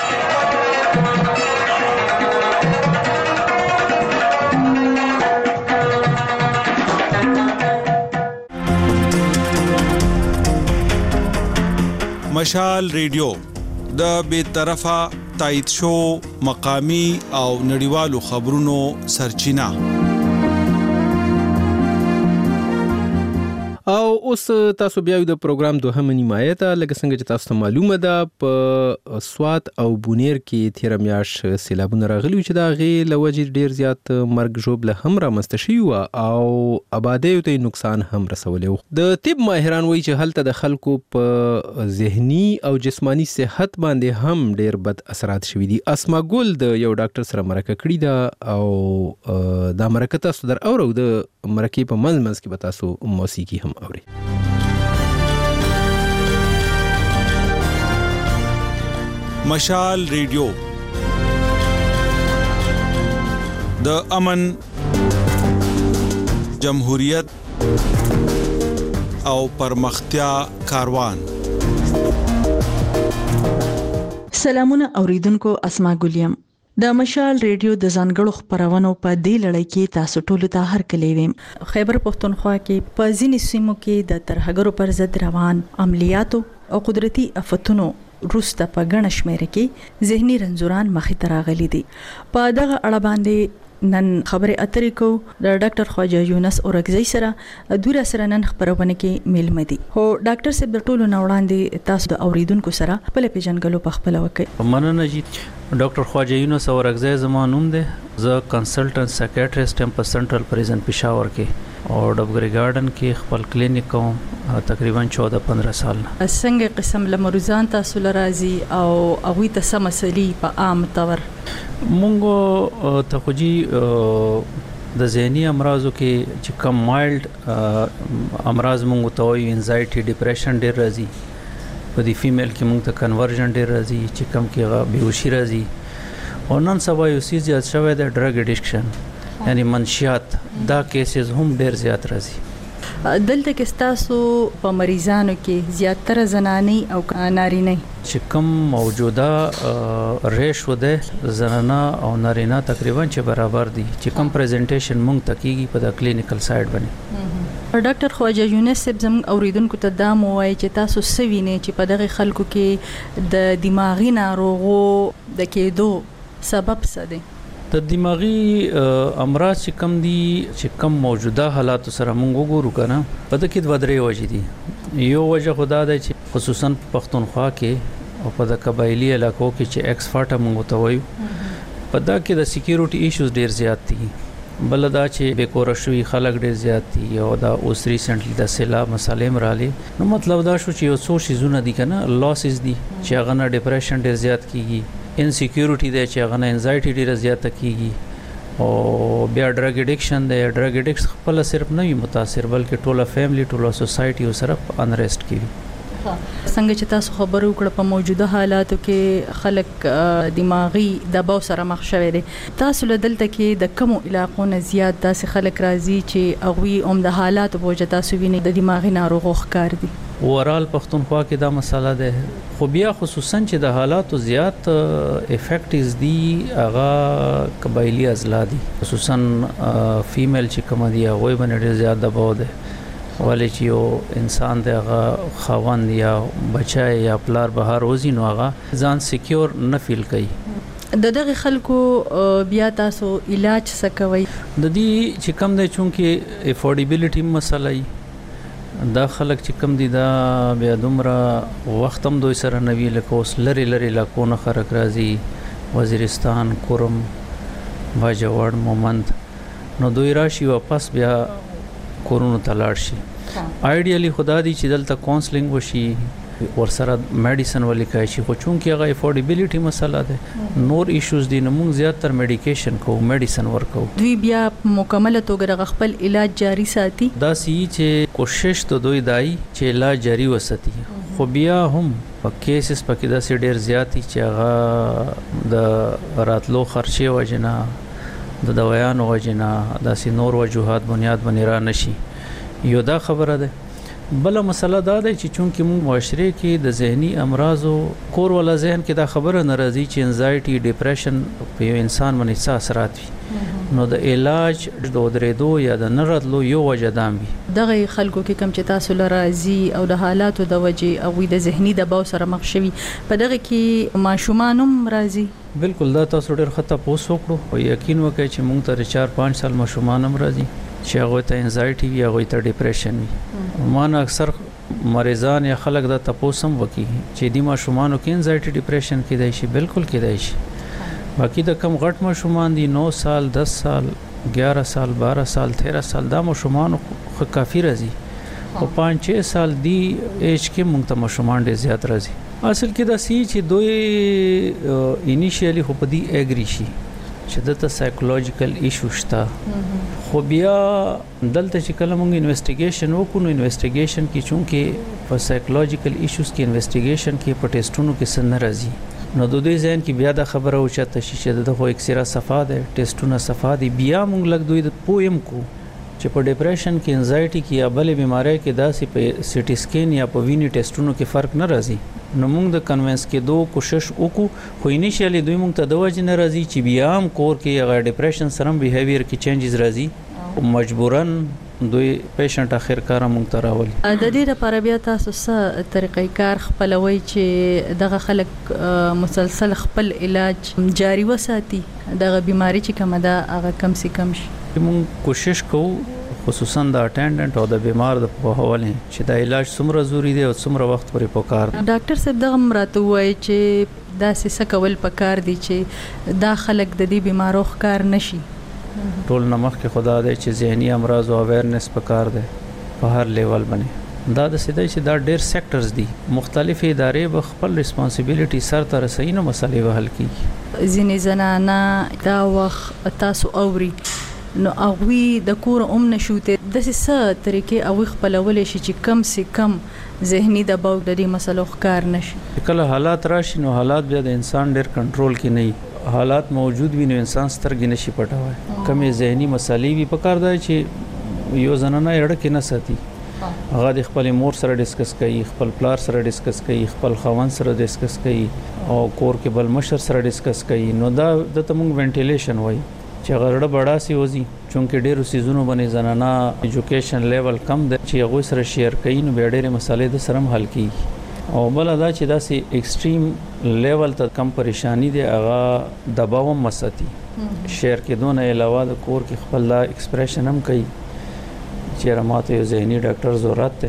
مشال ریډیو د بې طرفه تایید شو مقامی او نړیوالو خبرونو سرچینه. او اوس تاسو بیا د پروګرام دوهمه نیمایه ته لکه څنګه چې تاسو ته معلومه ده په سوات او بونیر کې تیر میاشت سیلابونه راغلي چې دا غي لوجې ډیر زیات مرګ ژوبله هم رامنځته شوی او آبادی ته نقصان هم رسولی. د طب ماهران وایي چې هلته د خلکو په ذهني او جسمانی صحت باندې هم ډیر بد اثرات شوي دي. اسما ګل د یو ډاکټر سره مرکه کړې ده او دا مرکه تاسو در اورو د مرکه په منځ کې به تاسو موسیقي هم اوري. مشال ریډیو د امن، جمهوریت او پرمختیا کاروان. سلامونه اوریدونکو، اسما ګلیم د مشال ریډیو د ځانګړو خبرونو په دې لړۍ کې تاسو ټول ته هرکلی ویم. خیبر پښتونخوا کې په ځینې سیمو کې د ترهګرو پر ضد روان عملیاتو او قدرتي آفتونو روسته په ګڼه شمېر کې ذهني رنځوران مخې ته راغلي دي. په دغه اړه باندې نن خبرې اترې کو د ډاکټر خواجه یونس اورګزی سره دوی سره نن خبرونه کې میلمه دي. هو ډاکټر صاحب د ټولو نه وړاندې تاسو د اوریدونکو سره خپل پیژنګلو په خپل وکړئ. مننه جی. ډاکټر خواجه یونس اورګزی زما نوم دی. زه کنسلټنټ سایکیاټریسټ ام په سنټرل پریزن پېښور کې او ډبګری ګارډن کې خپل کلینیک کوم تقریبا 14-15 سال نه. څنګه قسم لمرزان تاسو لرازي او هغه ته سمسلي په عام تور مونږ ته خوجي د ذهني امراضو کې چې کم مایلډ امراض مونږ ته وایي انزایټي ډیپریشن ډیر راځي. په دې فیمیل کې مونږ ته کنورژن ډیر راځي چې کم کې بیهوشي راځي. او نن سبا یو سیز زیات شوی د ډرګ اډیکشن یعنی منشیات، دا کیسز هم ډیر زیات راځي. دلته کې تاسو په مریضانو کې زیاتره زناني او نارینه چې کوم موجوده ریشو ده زنانه او نارینه تقریبا چې برابر دي چې کوم پریزنټیشن مونږ تکیږي په د کلینیکل سایډ باندې. ډاکټر خواجه یونس صاحب زموږ اوریدونکو ته دا موایي چې تاسو سوینه چې په دغه خلکو کې د دماغي ناروغو د کېدو سبب څه دی؟ د دماغي امراض چې کم دي چې کم موجوده حالات سره مونږ وګورو کنه په دې کې د ودرې وجې دي. یو وجه خدا ده چې خصوصا په پښتونخوا کې او په د قبایلی علاقو کې چې ایکسپرټ مونږ ته وایو په دا کې د سکیورټي ایشوز ډیر زیات دي. بل دا چې بیکور شوی خلک ډیر زیات دي او دا اوس ریسنټلی د سیلاب مسالې مرالي. نو مطلب دا شو چې یو څو شیزونه دي کنه لاسز دي چې هغه نه ډیپریشن ډیر زیات کیږي، انسیکیورټی دی چې هغه نه انزایټي ډیره زیاته کیږي او بیا ډرګ اډیکشن دی. ډرګ اډیکس خپل صرف نه وي متاثر بلکې ټوله فیملی ټوله سوسایټي سره انریسټ کیږي. څنګه چې تاسو خبرو کړ په موجوده حالاتو کې خلک دماغي دباو سره مخ شوي دي. تاسو له دلته کې د کوم علاقو نه زیات داسې خلک راځي چې هغه هم د حالاتو په وجه تاسو ویني د دماغي ناروغو ښکار دي؟ اورال پښتونخوا کې دا مسله ده، خو بیا خصوصا چې د حالاتو زیات افیکټز دي هغه قبایلی ازلا دي، خصوصا فیمیل چې کوم دي هغه باندې زیات دباو ده. ولې چې یو انسان دغه خاوند یا بچای یا پلار بهر وزي نو هغه ځان سکیور نه فیل کوي. د دغه خلکو بیا تاسو علاج څه کوي؟ د دې چې کم دی چونکه افورډیبিলিټي مسله ای دا خلک چې کم دي دا بیا دومره وخت هم دوی سره نوی لکه اوس لری لکونه خرک راځي وزیرستان، کورم، باجوړ، مومند، نو دوی راشي واپس بیا کورونو ته لاړ شي. آیډیالي خدا دی چې دلته کاونسلینګ وشي ور سره میډیسن ولیکای شي، خو چونکه هغه افورډیبিলিټي مسله ده نور ایشوز دي نو موږ زیاتره میډیکیشن کوو، میډیسن ورکو. دوی بیا مکمل توګه خپل علاج جاری ساتي. دا سی چې کوشش ته دوی دای چې علاج جاری وساتي، خو بیا هم په کیسز پکې دا سي ډیر زیاتی چې هغه د راتلو خرچه وجنه د دوايانو وجنه داسې نور وجوهات بنیاد باندې را نشي. یو دا خبره ده. بل مسله دا ده چې چونکه موږ معاشره کې د ذهني امراضو کور ولا ذهن کې دا خبره ناراضي چې انزایټي ډیپریشن په یو انسان باندې څه اثرات وي، نو د علاج د درېدو یا د نراتلو یو وجه دام وي. دغه خلکو کې کم چې تاسو لرازي او د حالاتو د وجه او د ذهني دباو سره مخ شوي په دغه کې ماشومان هم راځي. بالکل دا تاسو ډېر خطا پوس وکړو او یقین وکړئ چې موږ ته 4-5 سال ماشومان هم راځي چې هغه ته انزایټي وي هغه ته ډیپریشن وي مانه اکثر مریضان یا خلک دا تپوسم وکي چې دی ماشومانو کې انزایټي ډیپریشن کېدای شي بالکل کېدای شي باقي د کم غټ ماشومان دي 9 سال 10 سال 11 سال 12 سال 13 سال دا ماشومان خو کافي راځي او 5-6 سال دی ایج کې موږ ته ماشومان ډېر زیات راځي اصل کې دا سی چې دوی انیشیلی خو په دی اګری شي چې دته سایکولوژیکل ایشو شته خو بیا دلته چې کله موږ انویسټیګیشن وکړو نو انویسټیګیشن کې چونکه په سایکولوژیکل ایشوز کې انویسټیګیشن کې په ټیسټونو کې څه ناراضي نو د دوی ځین کې بیا د خبره او چته چې د خو اکسره صفه ده ټیسټونه صفه دي بیا موږ لګ دوی د پویم کو چې په ډیپریشن کې انزایټي کې یا بلې بیماری کې داسې په سی ټي سکین یا په ویني ټیسټونو کې فرق نه راځي نو موږ د کنوینس کې دوه کوشش وکړو خو انیشیلی دوی موږ ته د وجه نه راځي چې بیا هم کور کې هغه ډیپریشن سره بیهیویر کې چینجز راځي او مجبورن دوی پیشنټ اخر کار موږ ته راولي د دې لپاره بیا تاسو څه طریقې کار خپلوي چې دغه خلک مسلسل خپل علاج جاری وساتي دغه بیماری چې کومه ده هغه کم سي کم شي موږ کوشش کوو خصوصا د اټینډنټ او د بیمار د په حواله چې دا علاج څومره ضروری دی او څومره وخت پورې پکار دی ډاکټر صاحب دغه مراته وایي چې دا څه کول پکار دي چې دا خلک د دې بیمارو ښکار نشي ټول نمخ کې خدا دې چې ذهني امراض او اویرنس پکار دی په هر لیول باندې دا د سیده چې دا ډېر سېکټرز دي مختلف ادارې به خپل ریسپانسیبিলিټي سر ته رسوي نو مسلې به حل کیږي ځینې زنانه دا وخت تاسو اوري نو اوی د کور نشوته د څه طریقې او خپلولې شي چې کم سي کم ذهني دباو د دې مسلو ښکار نشي کله حالات راشي نو حالات بیا د انسان ډېر کنټرول کې نه حالات موجود وي نو انسان سترګې نشي پټوي کمې ذهني مسالې وي پکار دی چې یو زنانه اړه کې نه ساتي هغه د خپل مور سره ډیسکس کوي خپل پلار سره ډیسکس کوي خپل خاوند سره ډیسکس کوي او کور کې بل مشر سره ډیسکس کوي نو دا د تمنګ وینټیلیشن وایي چې غړډه بڑا سی وځي چونکې ډېر سيزونو باندې زنانا ایجوکیشن لیول کم دی چې هغه سره شیر کوي نو ډېر مسالې د سره حل کیږي او بل دا چې دا سي ایکسټریم لیول ته کم پریشانی دی هغه دباو مستی شیر کې دونه علاوه د کور کې خپل لا ایکسپریشن هم کوي چې رماته ذهني ډاکټر ضرورت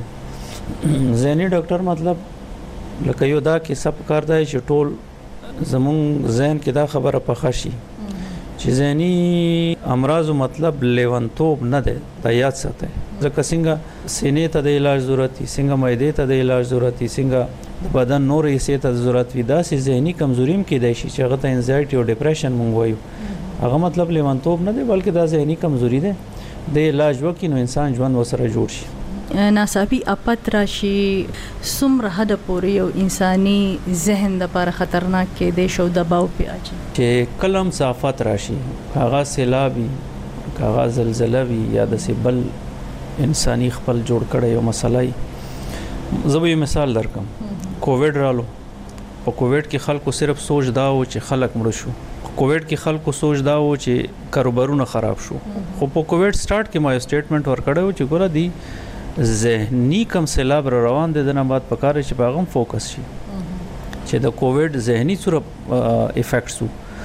دی ذهني ډاکټر مطلب لکه یو دا کې سب کار دی چې ټول زمون ذهن کې دا خبره پخه شي چې ذهني امراض مطلب لیونتوب نه ده دا یاد ساتئ ځکه څنګه سینې ته د علاج ضرورت دي څنګه معدې ته د علاج ضرورت دي څنګه د بدن نور حصے ته ضرورت وي دا سي ذهني کمزوري هم کېدای شي چې هغه ته انزایټي او ډیپریشن مونږ وایو هغه مطلب لیونتوب نه دی بلکې دا ذهني کمزوري ده د علاج وکړي نو انسان ژوند وسره جوړ شي ناڅاپي اپات راشي څومره حد پورې یو انساني ذهن د لپاره خطرناک کې دی شو دباو پیاچي چې کلم صافت راشي هغه سیلابي هغه زلزلہ وي یا د سبل انساني خپل جوړ کړي یو مسله زه به مثال درکم کووډ رالو په کووډ کې خلکو صرف سوچ دا و چې خلک مړ شو کووډ کې خلکو سوچ دا و چې کاروبارونه خراب شو خو په کووډ سٹارټ کې ما سټیټمنټ ورکړو چې ګوره دی ذهني کم سیلاب روان دي د نه بعد پکاره چې باغم فوکس شي چې د کووډ ذهني سره افیکټس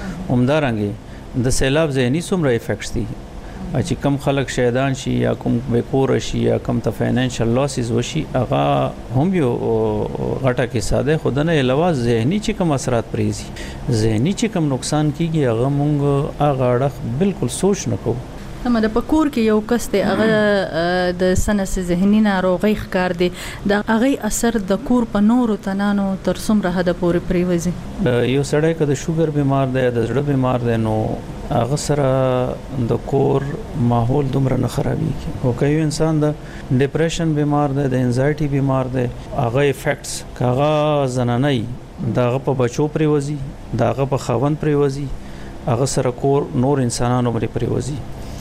همدارنګي د سیلاب ذهني سره افیکټس دي چې کم خلک شهیدان شي یا کوم بیکور شي یا کم ته فاینانشل لاسز وشي هغه هم یو غټه کې ساده خودنه علاوه ذهني چې کم اثرات پریزي ذهني چې کم نقصان کیږي هغه مونږ هغه اړه بالکل سوچ نه کوو هم د پکور کې یو کس دی هغه د سنس ذهني ناروغي ښکار دی دا هغه اثر د کور په نورو تنانو تر څومره حد پورې پریوزي یو سړی که د شوګر بیمار دی د زړه بیمار دی نو هغه سره د کور ماحول دومره نه خرابېږي او که یو انسان د ډیپریشن بیمار دی د انزایټي بیمار دی هغه افیکټس هغه زنانه دغه په بچو پریوزي دغه په خاوند پریوزي هغه سره کور نور انسانانو باندې پریوزي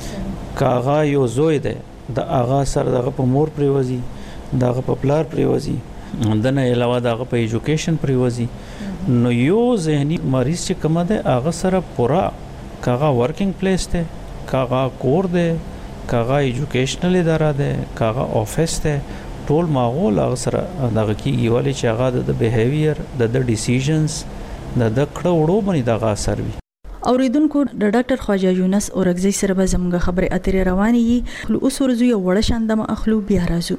کاغه یو زوی دی د اغا سره دغه په مور پریوزي دغه په پلار پریوزي دنه علاوه دغه په ایجوکیشن پریوزي نو یو ذهني مریض چې کوم دی هغه سره پورا کاغه ورکینګ پلیس دی کاغه کور دی کاغه ایجوکیشنل اداره دی کاغه افیس دی ټول ماحول هغه سره دغه کیږي ولې چې هغه د بیهیویر د ډیسیژنز د کړه وړو باندې دغه اثر وي اوریدونکو د ډاکټر خواجه یونس اورګزی سره به زموږ خبرې اترې روانې وي. اوس ورځو یو وړه شاندمه اخلو بیا راځو.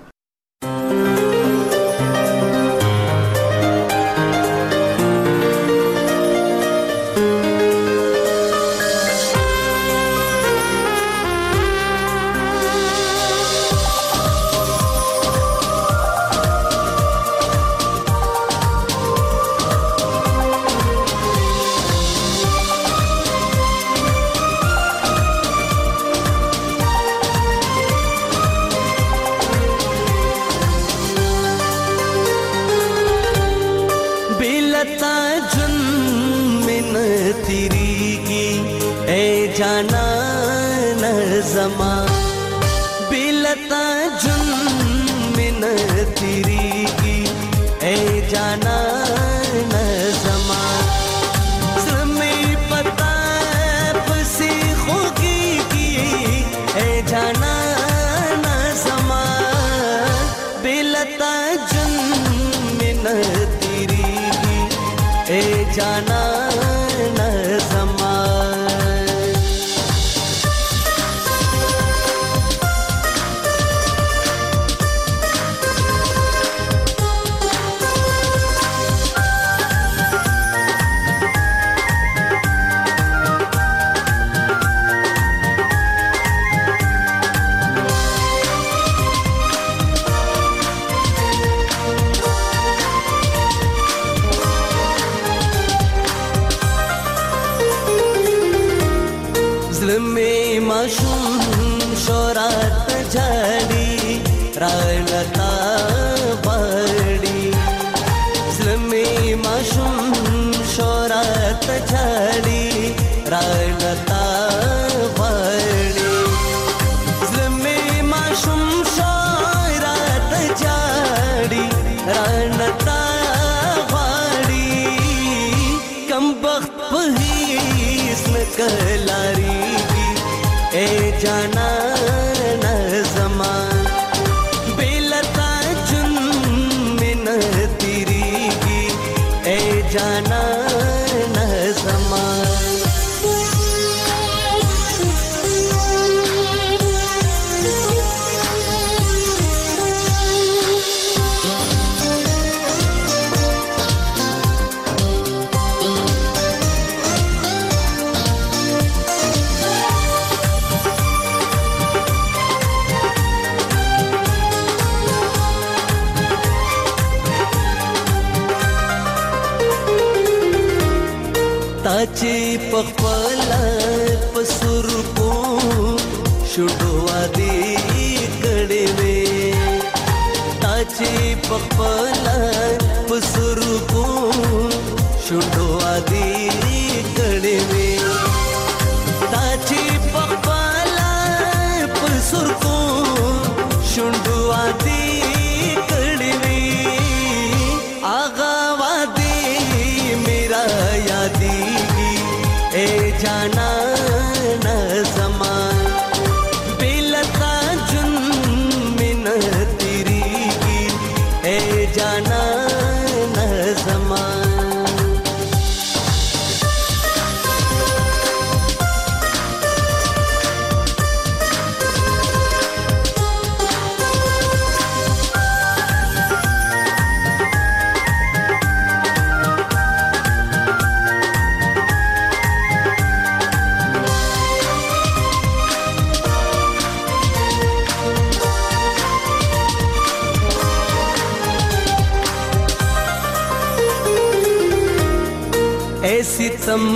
सितम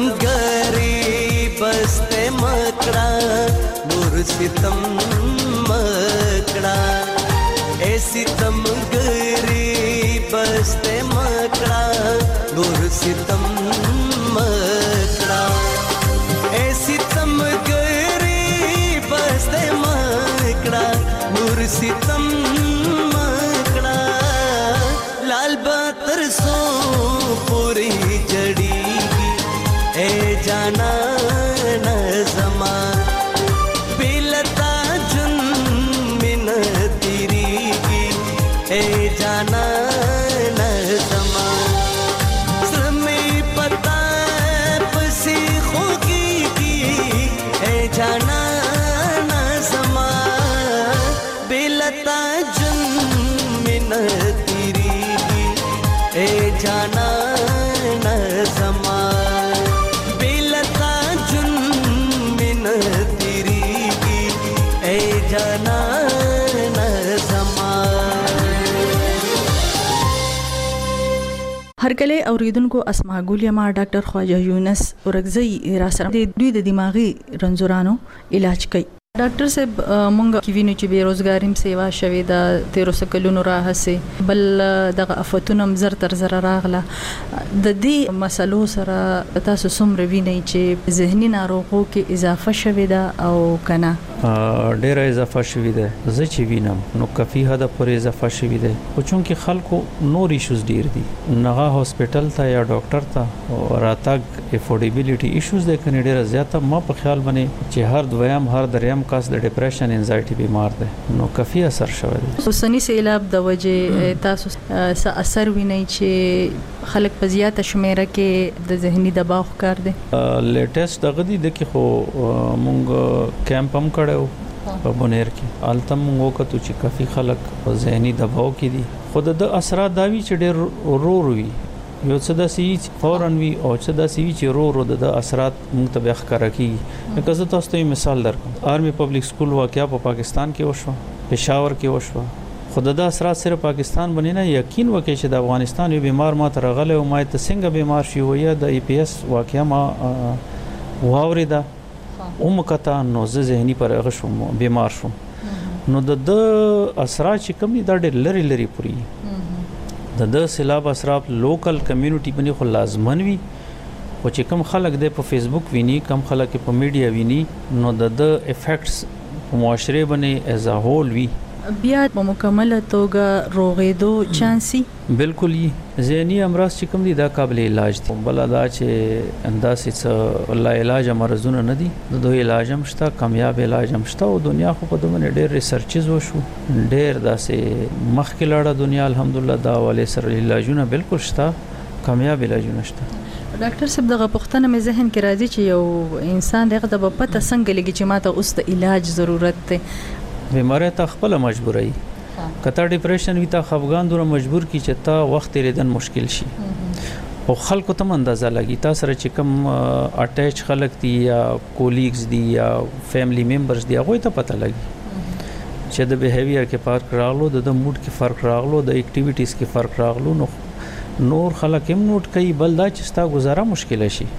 गरीब बस्ते मकड़ा नूर सितम मकड़ा ए सितम गरीब बस्ते मकड़ा नूर सितम मकड़ा ए सितम गरीब बस्ते मकड़ा नूर सितम मकड़ा लाल बातर सो पूरी जड़ी ए जाना न ज़मान बिलता जुन मिन तेरी की ए जाना न ज़मान समय पता पसी होगी هرکله اوریدونکو اسماء ګل ما ډاکټر خواجه یونس اورګزی را سره د دوی د دماغي رنځورانو علاج کوي. ډاکټر صاحب مونږ کې وینو چې بیروزګاریم سیوا شوي د 13 کلونو راهسه بل دغه افتونم زر تر زر راغله د دې مسلو سره تاسو څومره وینئ چې ذهني ناروغو کې اضافه شوي ده او کنه؟ ډیره اضافه شوي ده زه چې وینم نو کافي حد پورې اضافه شوي ده خو چونکې خلکو نور ایشوز ډیر دي نغه هاسپټل ته یا ډاکټر ته راتګ افورډیبিলিټي ایشوز ده کني ډیره زیاته ما په خیال باندې چې هر دویم هر دریم کاس د ډیپریشن انزایټي بیمار ده نو کافي اثر شوی دی. اوسنی سیلاب د وجه تاسو څه اثر وینئ چې خلک په زیاته شمیره کې د ذهني دباو ښکار دي؟ لیټیسټ دغه دی د خو مونږ کیمپ هم کړو په بونیر کې الته مونږ وکړو چې کافي خلک په ذهني دباو کې دي خود د اثرات داوی چې ډېر ورو وي یو څه د سیچ فورن وی او څه د سیچ رو د اثرات متبخ کړی لکه زه تاسو ته مثال درکوم آرمی پبلک سکول واقعیا په پاکستان کې وشو پېښور کې وشو خود د اثرات صرف پاکستان باندې نه یقین وکړي چې د افغانستان یو بیمار ما تر غلې او ما ته څنګه بیمار شي ویا د ای پی ایس واقعیا ما واوریدا اومکتا نو زه ذهني پر هغه شوم بیمار شوم نو د اثرات چې کوم دا ډېر لري پوری د سیلاب اثرات لوکل کمیونټي باندې خو لازمن وي او چې کوم خلک د په فیسبوک ویني کم خلک په میډیا ویني نو د افیکټس په معاشره باندې از ا هول وي بیا په مکمل توګه روغېدو چانسي بالکل ذهني امراض چې کوم دي دا قابل علاج دي بل دا چې انداسې څه لا علاج مرزونه نه دي د دوی علاج هم شته کامیاب علاج هم شته او دنیا خو په دمن ډېر ریسرچز وشو ډېر داسې مخکې لاړه دنیا الحمدلله دا ولې سره علاجونه بالکل شته کامیاب علاجونه شته. ډاکټر صاحب دغه پوښتنه مې ذهن کې راځي چې یو انسان دغه د پته څنګه لګي چې ماته اوس د علاج ضرورت دی بیماری ته خپل مجبورای کته ډیپریشن وی ته خفګان دوره مجبور کی چې تا وخت لیدن مشکل شي او خلکو ته اندازه لګی تا سره چې کوم اٹیچ خلک دي یا کولیګز دي یا فیملی ممبرز دي هغه ته پته لګي چې د بیهیویر کې فرق راغلو د موډ کې فرق راغلو د اکټیویټیز کې فرق راغلو نو نور خلک هم نوٹ کوي بل دا چې ستا گزاره مشکل شي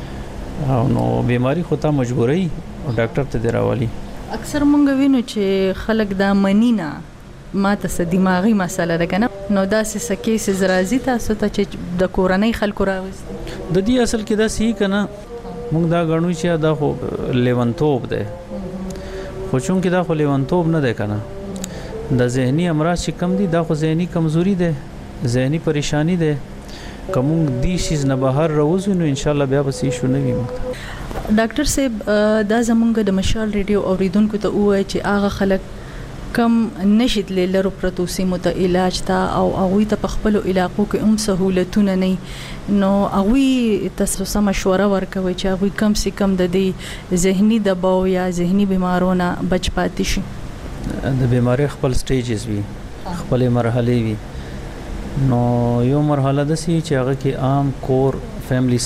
او نو بیماری خو ته مجبورای او ډاکټر ته دراوالي. اکثر مونږ وینو چې خلک دا منینا ماته س دماغي مسله ده کنه نو دا څه کیسز راځي تاسو ته چې د کورنۍ خلکو راوست د دې اصل کې دا سی کنه مونږ دا غنو چې دا خو لیونتوب ده خو چون کې دا خو لیونتوب نه ده کنه د ذهني امراض چې کم دي دا خو ذهني کمزوري ده ذهني پریشانی ده کوم دې شیز نه بهر راوځو نو ان شاء الله بیا به شي شو نه وي. ډاکټر صاحب دا زمونږ د مشال ریډیو اوریدونکو ته وایي چې هغه خلک کم نشید لرو پرتو سیمو ته علاج تا او هغه ته په خپل علاقو کې هم سہولتونه نه نو هغه تاسو سم مشوره ورکوي چې هغه کم سي کم د دې ذهني دباو یا ذهني بیمارونو بچ پاتې شي. د بیماری خپل سټیجز وي خپل مرحله وي نو یو مرحله د سي چې هغه کې عام کور فیملی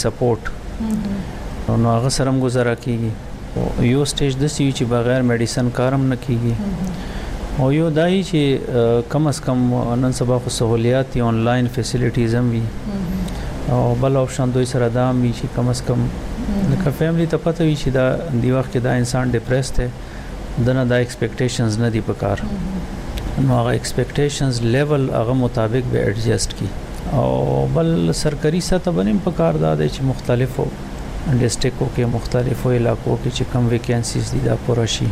سپورټ نو هغه سره گزاره کیږي یو سټیج د سی چې بغیر میډیسن کارم نه کیږي او یو دای چې کم از کم نن سبا خو سہولیات یا آنلاین فیسیلیټیز هم وي او بل آپشن دوی سره دا وي چې کم از کم لکه فیملی ته پته وي چې دا دی وخت کې دا انسان ډیپریسډ دی دنه دا ایکسپیکټیشنز نه دی پکار نو هغه ایکسپیکټیشنز لیول هغه مطابق به ایڈجسټ کی او بل سرکاري سطح باندې پکار دا دی چې مختلفو ډیسټریکو کې مختلفو علاقو کې چې کم ویکینسیز دي دا پوره شي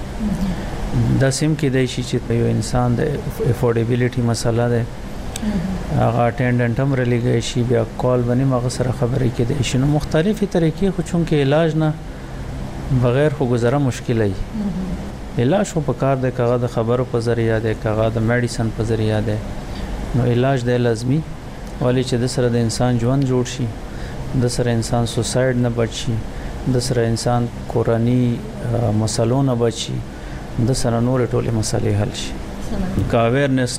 دا سیم کې دی چې یو انسان د افورډیبিলিټي مسله ده هغه اټینډنټ هم رلیږي شي بیا کال باندې مغه سره خبرې کې دي شنو مختلفي طریقې خو چون کې علاج نه بغیر خو گزاره مشکل ای علاج خو په کار د کاغه د خبرو په ذریعہ ده کاغه د میډیسن په ذریعہ ده نو علاج د لازمی ولی چې د سره د انسان ژوند جوړ شي د سره انسان سوساید نه بچي د سره انسان کورانی مسلو نه بچي د سره نور ټولې مسلې حل شي کا اویرنس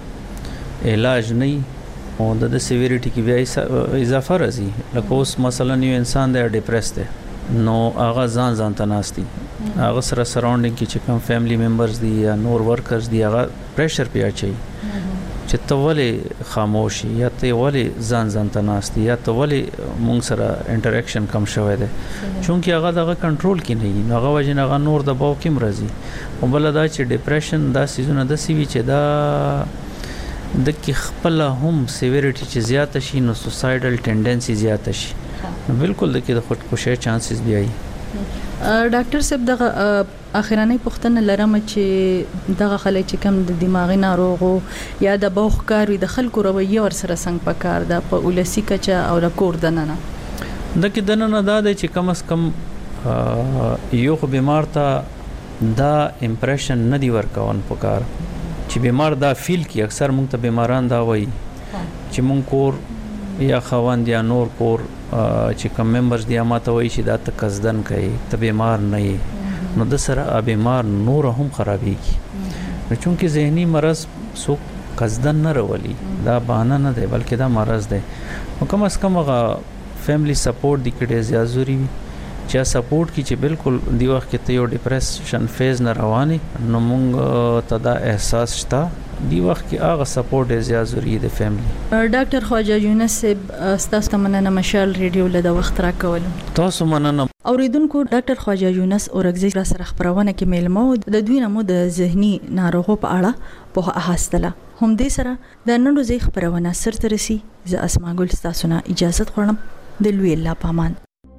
نه علاج نه او د سیویریټي کې بیا اضافه راځي لکه اوس مثلا یو انسان د ډیپریس دی نو هغه ځان ته ناشتي هغه سره سراوندینګ کې چې کوم فیملی ممبرز دي یا نور ورکرز دي هغه پریشر پیا چي چې ته ولې خاموشي یا ته ولې ځان تناستي یا ته ولې مونږ سره انټریکشن کم شوی دی چونکی هغه دغه کنټرول کې نه وي نو هغه وجه هغه نور د باو کې مرزي او بل دا چې ډیپریشن دا سيزونه د سیوی چې دا د کې خپل هم سیویریټي چې زیات شي نو سوسایډل ټینډنسي زیات شي بالکل د کې د خودکشي چانسز بیا وي ډاکټر صاحب دغه اخرانه پوښتنه لرم چې دغه خلک چې کم د دماغي ناروغو یا د بوخ کاروي د خلکو رویه ور سره څنګه پکار ده په ولسی کچا او رکور دننه د کې دننه دا دی چې کم از کم یو خو بیمار ته دا امپریشن نه دی ورکون پکار چې بیمار دا فیل کی اکثر مونږ ته بیماران دا وایي چې مونږ کور یا خوند یا نور کور چې کوم ممبرز دی ماته وایي چې دا تکزدن کوي ته بیمار نه یې نو د سره بیمار نور هم خرابېږي نو چونکه ذهني مرض سو قصدن نه راولي دا بهانه نه دی بلکې دا مرض دی نو کم از کم هغه فیملی سپورټ دی کډه زیات ضروری وي چې سپورټ کی چې بالکل دی وخت کې ته یو ډیپریشن فیز نه رواني نو مونږ ته دا احساس شته دی وخت کې هغه سپورټ زیات ضروری دی فیملی ډاکټر خواجه یونس تاسو مننه مشال ریډیو له د وخت راکول تاسو مننه اوریدونکو ډاکټر خواجه یونس اورګزی را سره خبرونه کې میلمو د دوی نمو د ذهني ناروغو په اړه په احاستله هم دې سره د نن ورځې خبرونه سر ترسي ز اسماء ګل تاسو نه اجازه غواړم د لوی الله پامان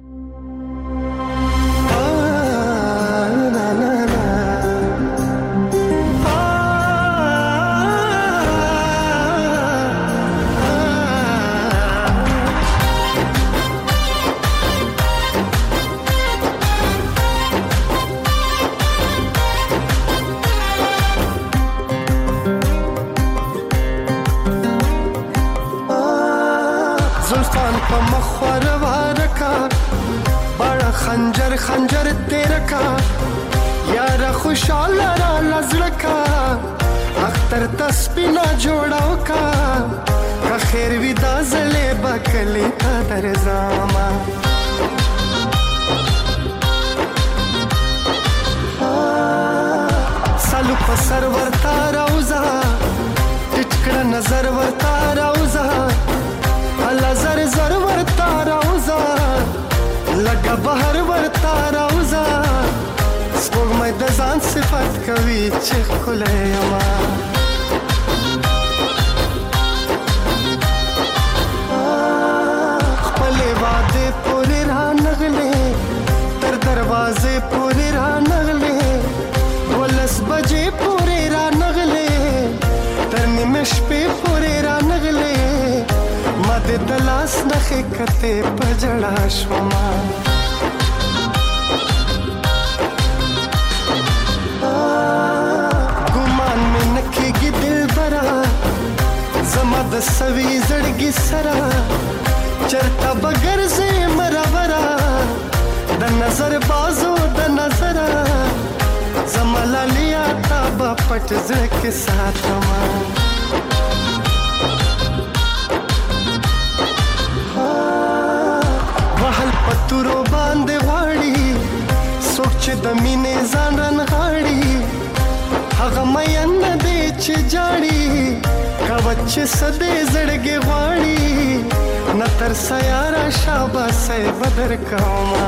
खंजर तेरा का यार खुशाल रा लजड़का अख्तर तस्बीना जोड़ाओ का खैर विदा जले बकली का दरजामा सालू पसर वरता रौजा टिचकड़ा नजर वरता रौजा अल्लाह जर जर वरता रौजा लगा बहर वरता रौजा स्पोग मैं दजान सिफत कवी चिखले यमा खपले वादे पूरे रा नगले तर दरवाजे पूरे रा नगले वलस बजे पूरे रा नगले तर निमिश पे पूरे रा नगले मद दलास नखे कते पजड़ा शोमा गुमान में नखेगी दिल भरा जमद सवी जड़गी सरा चरता बगर से मरावरा द नजर बाजो द नजरा जमला लिया ताबा पट के साथ वहल पत्तुरो बांधे वाड़ी सोच दमीने जानन गाड़ी हगा मयन दे च जाड़ी कवच सदे जड़गे वाड़ी न तरसा यारा शाबा से बदर कामा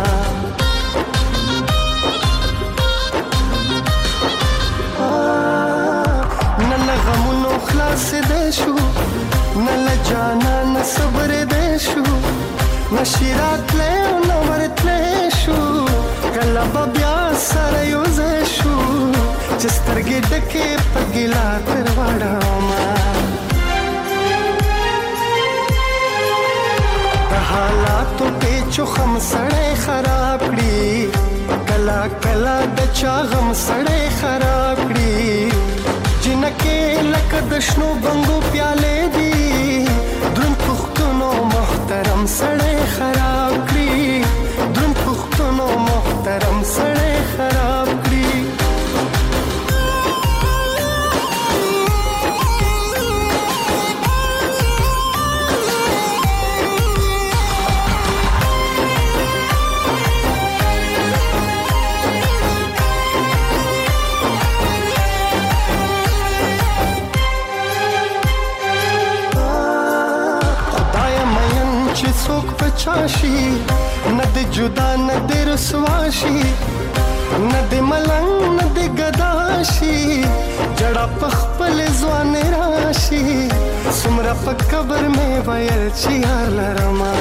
न लगमुनो खलास देशु न लजाना न सब्र देशु न शिरात ले न वरतलेशु कलब ब्या सर युजेशु जिस्तरगे डके पगिला तरवाड़ा मा हालातों पे चुखम सड़े खराबड़ी कला कला दचा गम सड़े खराबड़ी जिनके लक दशनो बंगो प्याले दी दुन पुख्तनो मोहतरम सड़े खराबड़ी दुन पुख्तनो मोहतरम सड़े खराबड़ी شي نه د جدا نه د رسوا شي نه د ملنګ نه د ګدا شي جړه په خپل ځوان راشي څومره په قبر مې ویل چې یار لرما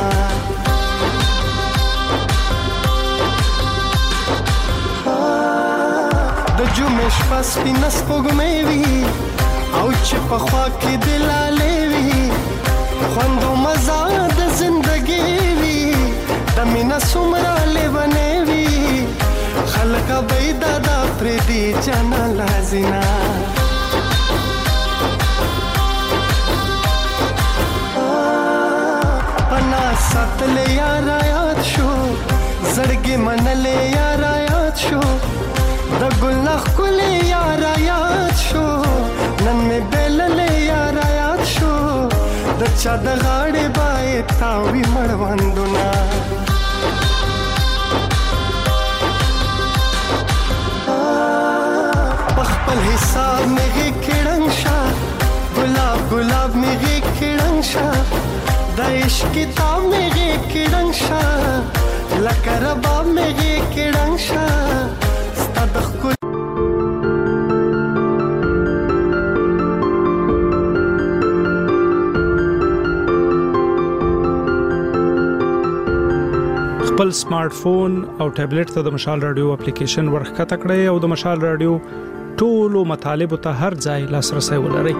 د جمعې شپه سپینه سپوږمۍ وي او چې په خوا کې د لالې وي خوند او مزه د زندګۍ وي د مینه څومره لیونۍ وي خلک به یې دادا پرېږدي جانان لازینا پناه ساتلې یاره یاد شو زړګې منلې یاره یاد شو د ګل نه ښکلې یاره یاد شو نن مې بېللې یاره یاد شو د چا د غاړې باید تاوي مړوندونه په خپل حساب مې غېږ کې ړنګ شه ګلاب ګلاب مې غېږ کې ړنګ شه د عشق کتاب مې غېږ کې ړنګ شه لکه رباب مې غېږ کې ړنګ شه ستا د ښکل خپل سمارټ فون او ټابلیټ ته د مشال رادیو اپلیکیشن ورښکته کړئ او د مشال رادیو ټولو مطالبه ته هر ځای لاسرسي ولرئ.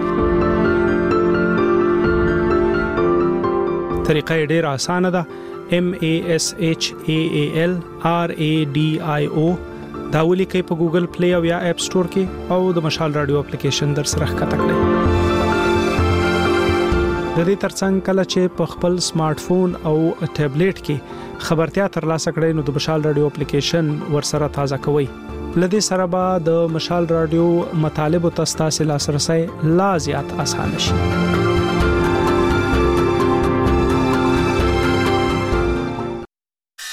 طریقه ډیره اسانه ده. MASHAALRADIO دا ولیکئ په ګوګل پلی او یا اپ سٹور کې او د مشال رادیو اپلیکیشن در سره ښکته کړئ. د دې ترڅنګ کله چې په خپل سمارټ فون او ټابلیټ کې خبرتیا ترلاسه کړئ نو د مشال رادیو اپلیکیشن ورسره تازه کوئ. لدې سره به د مشال رادیو مطالب او تاسو لاسرسي لا زیات اسانه شي.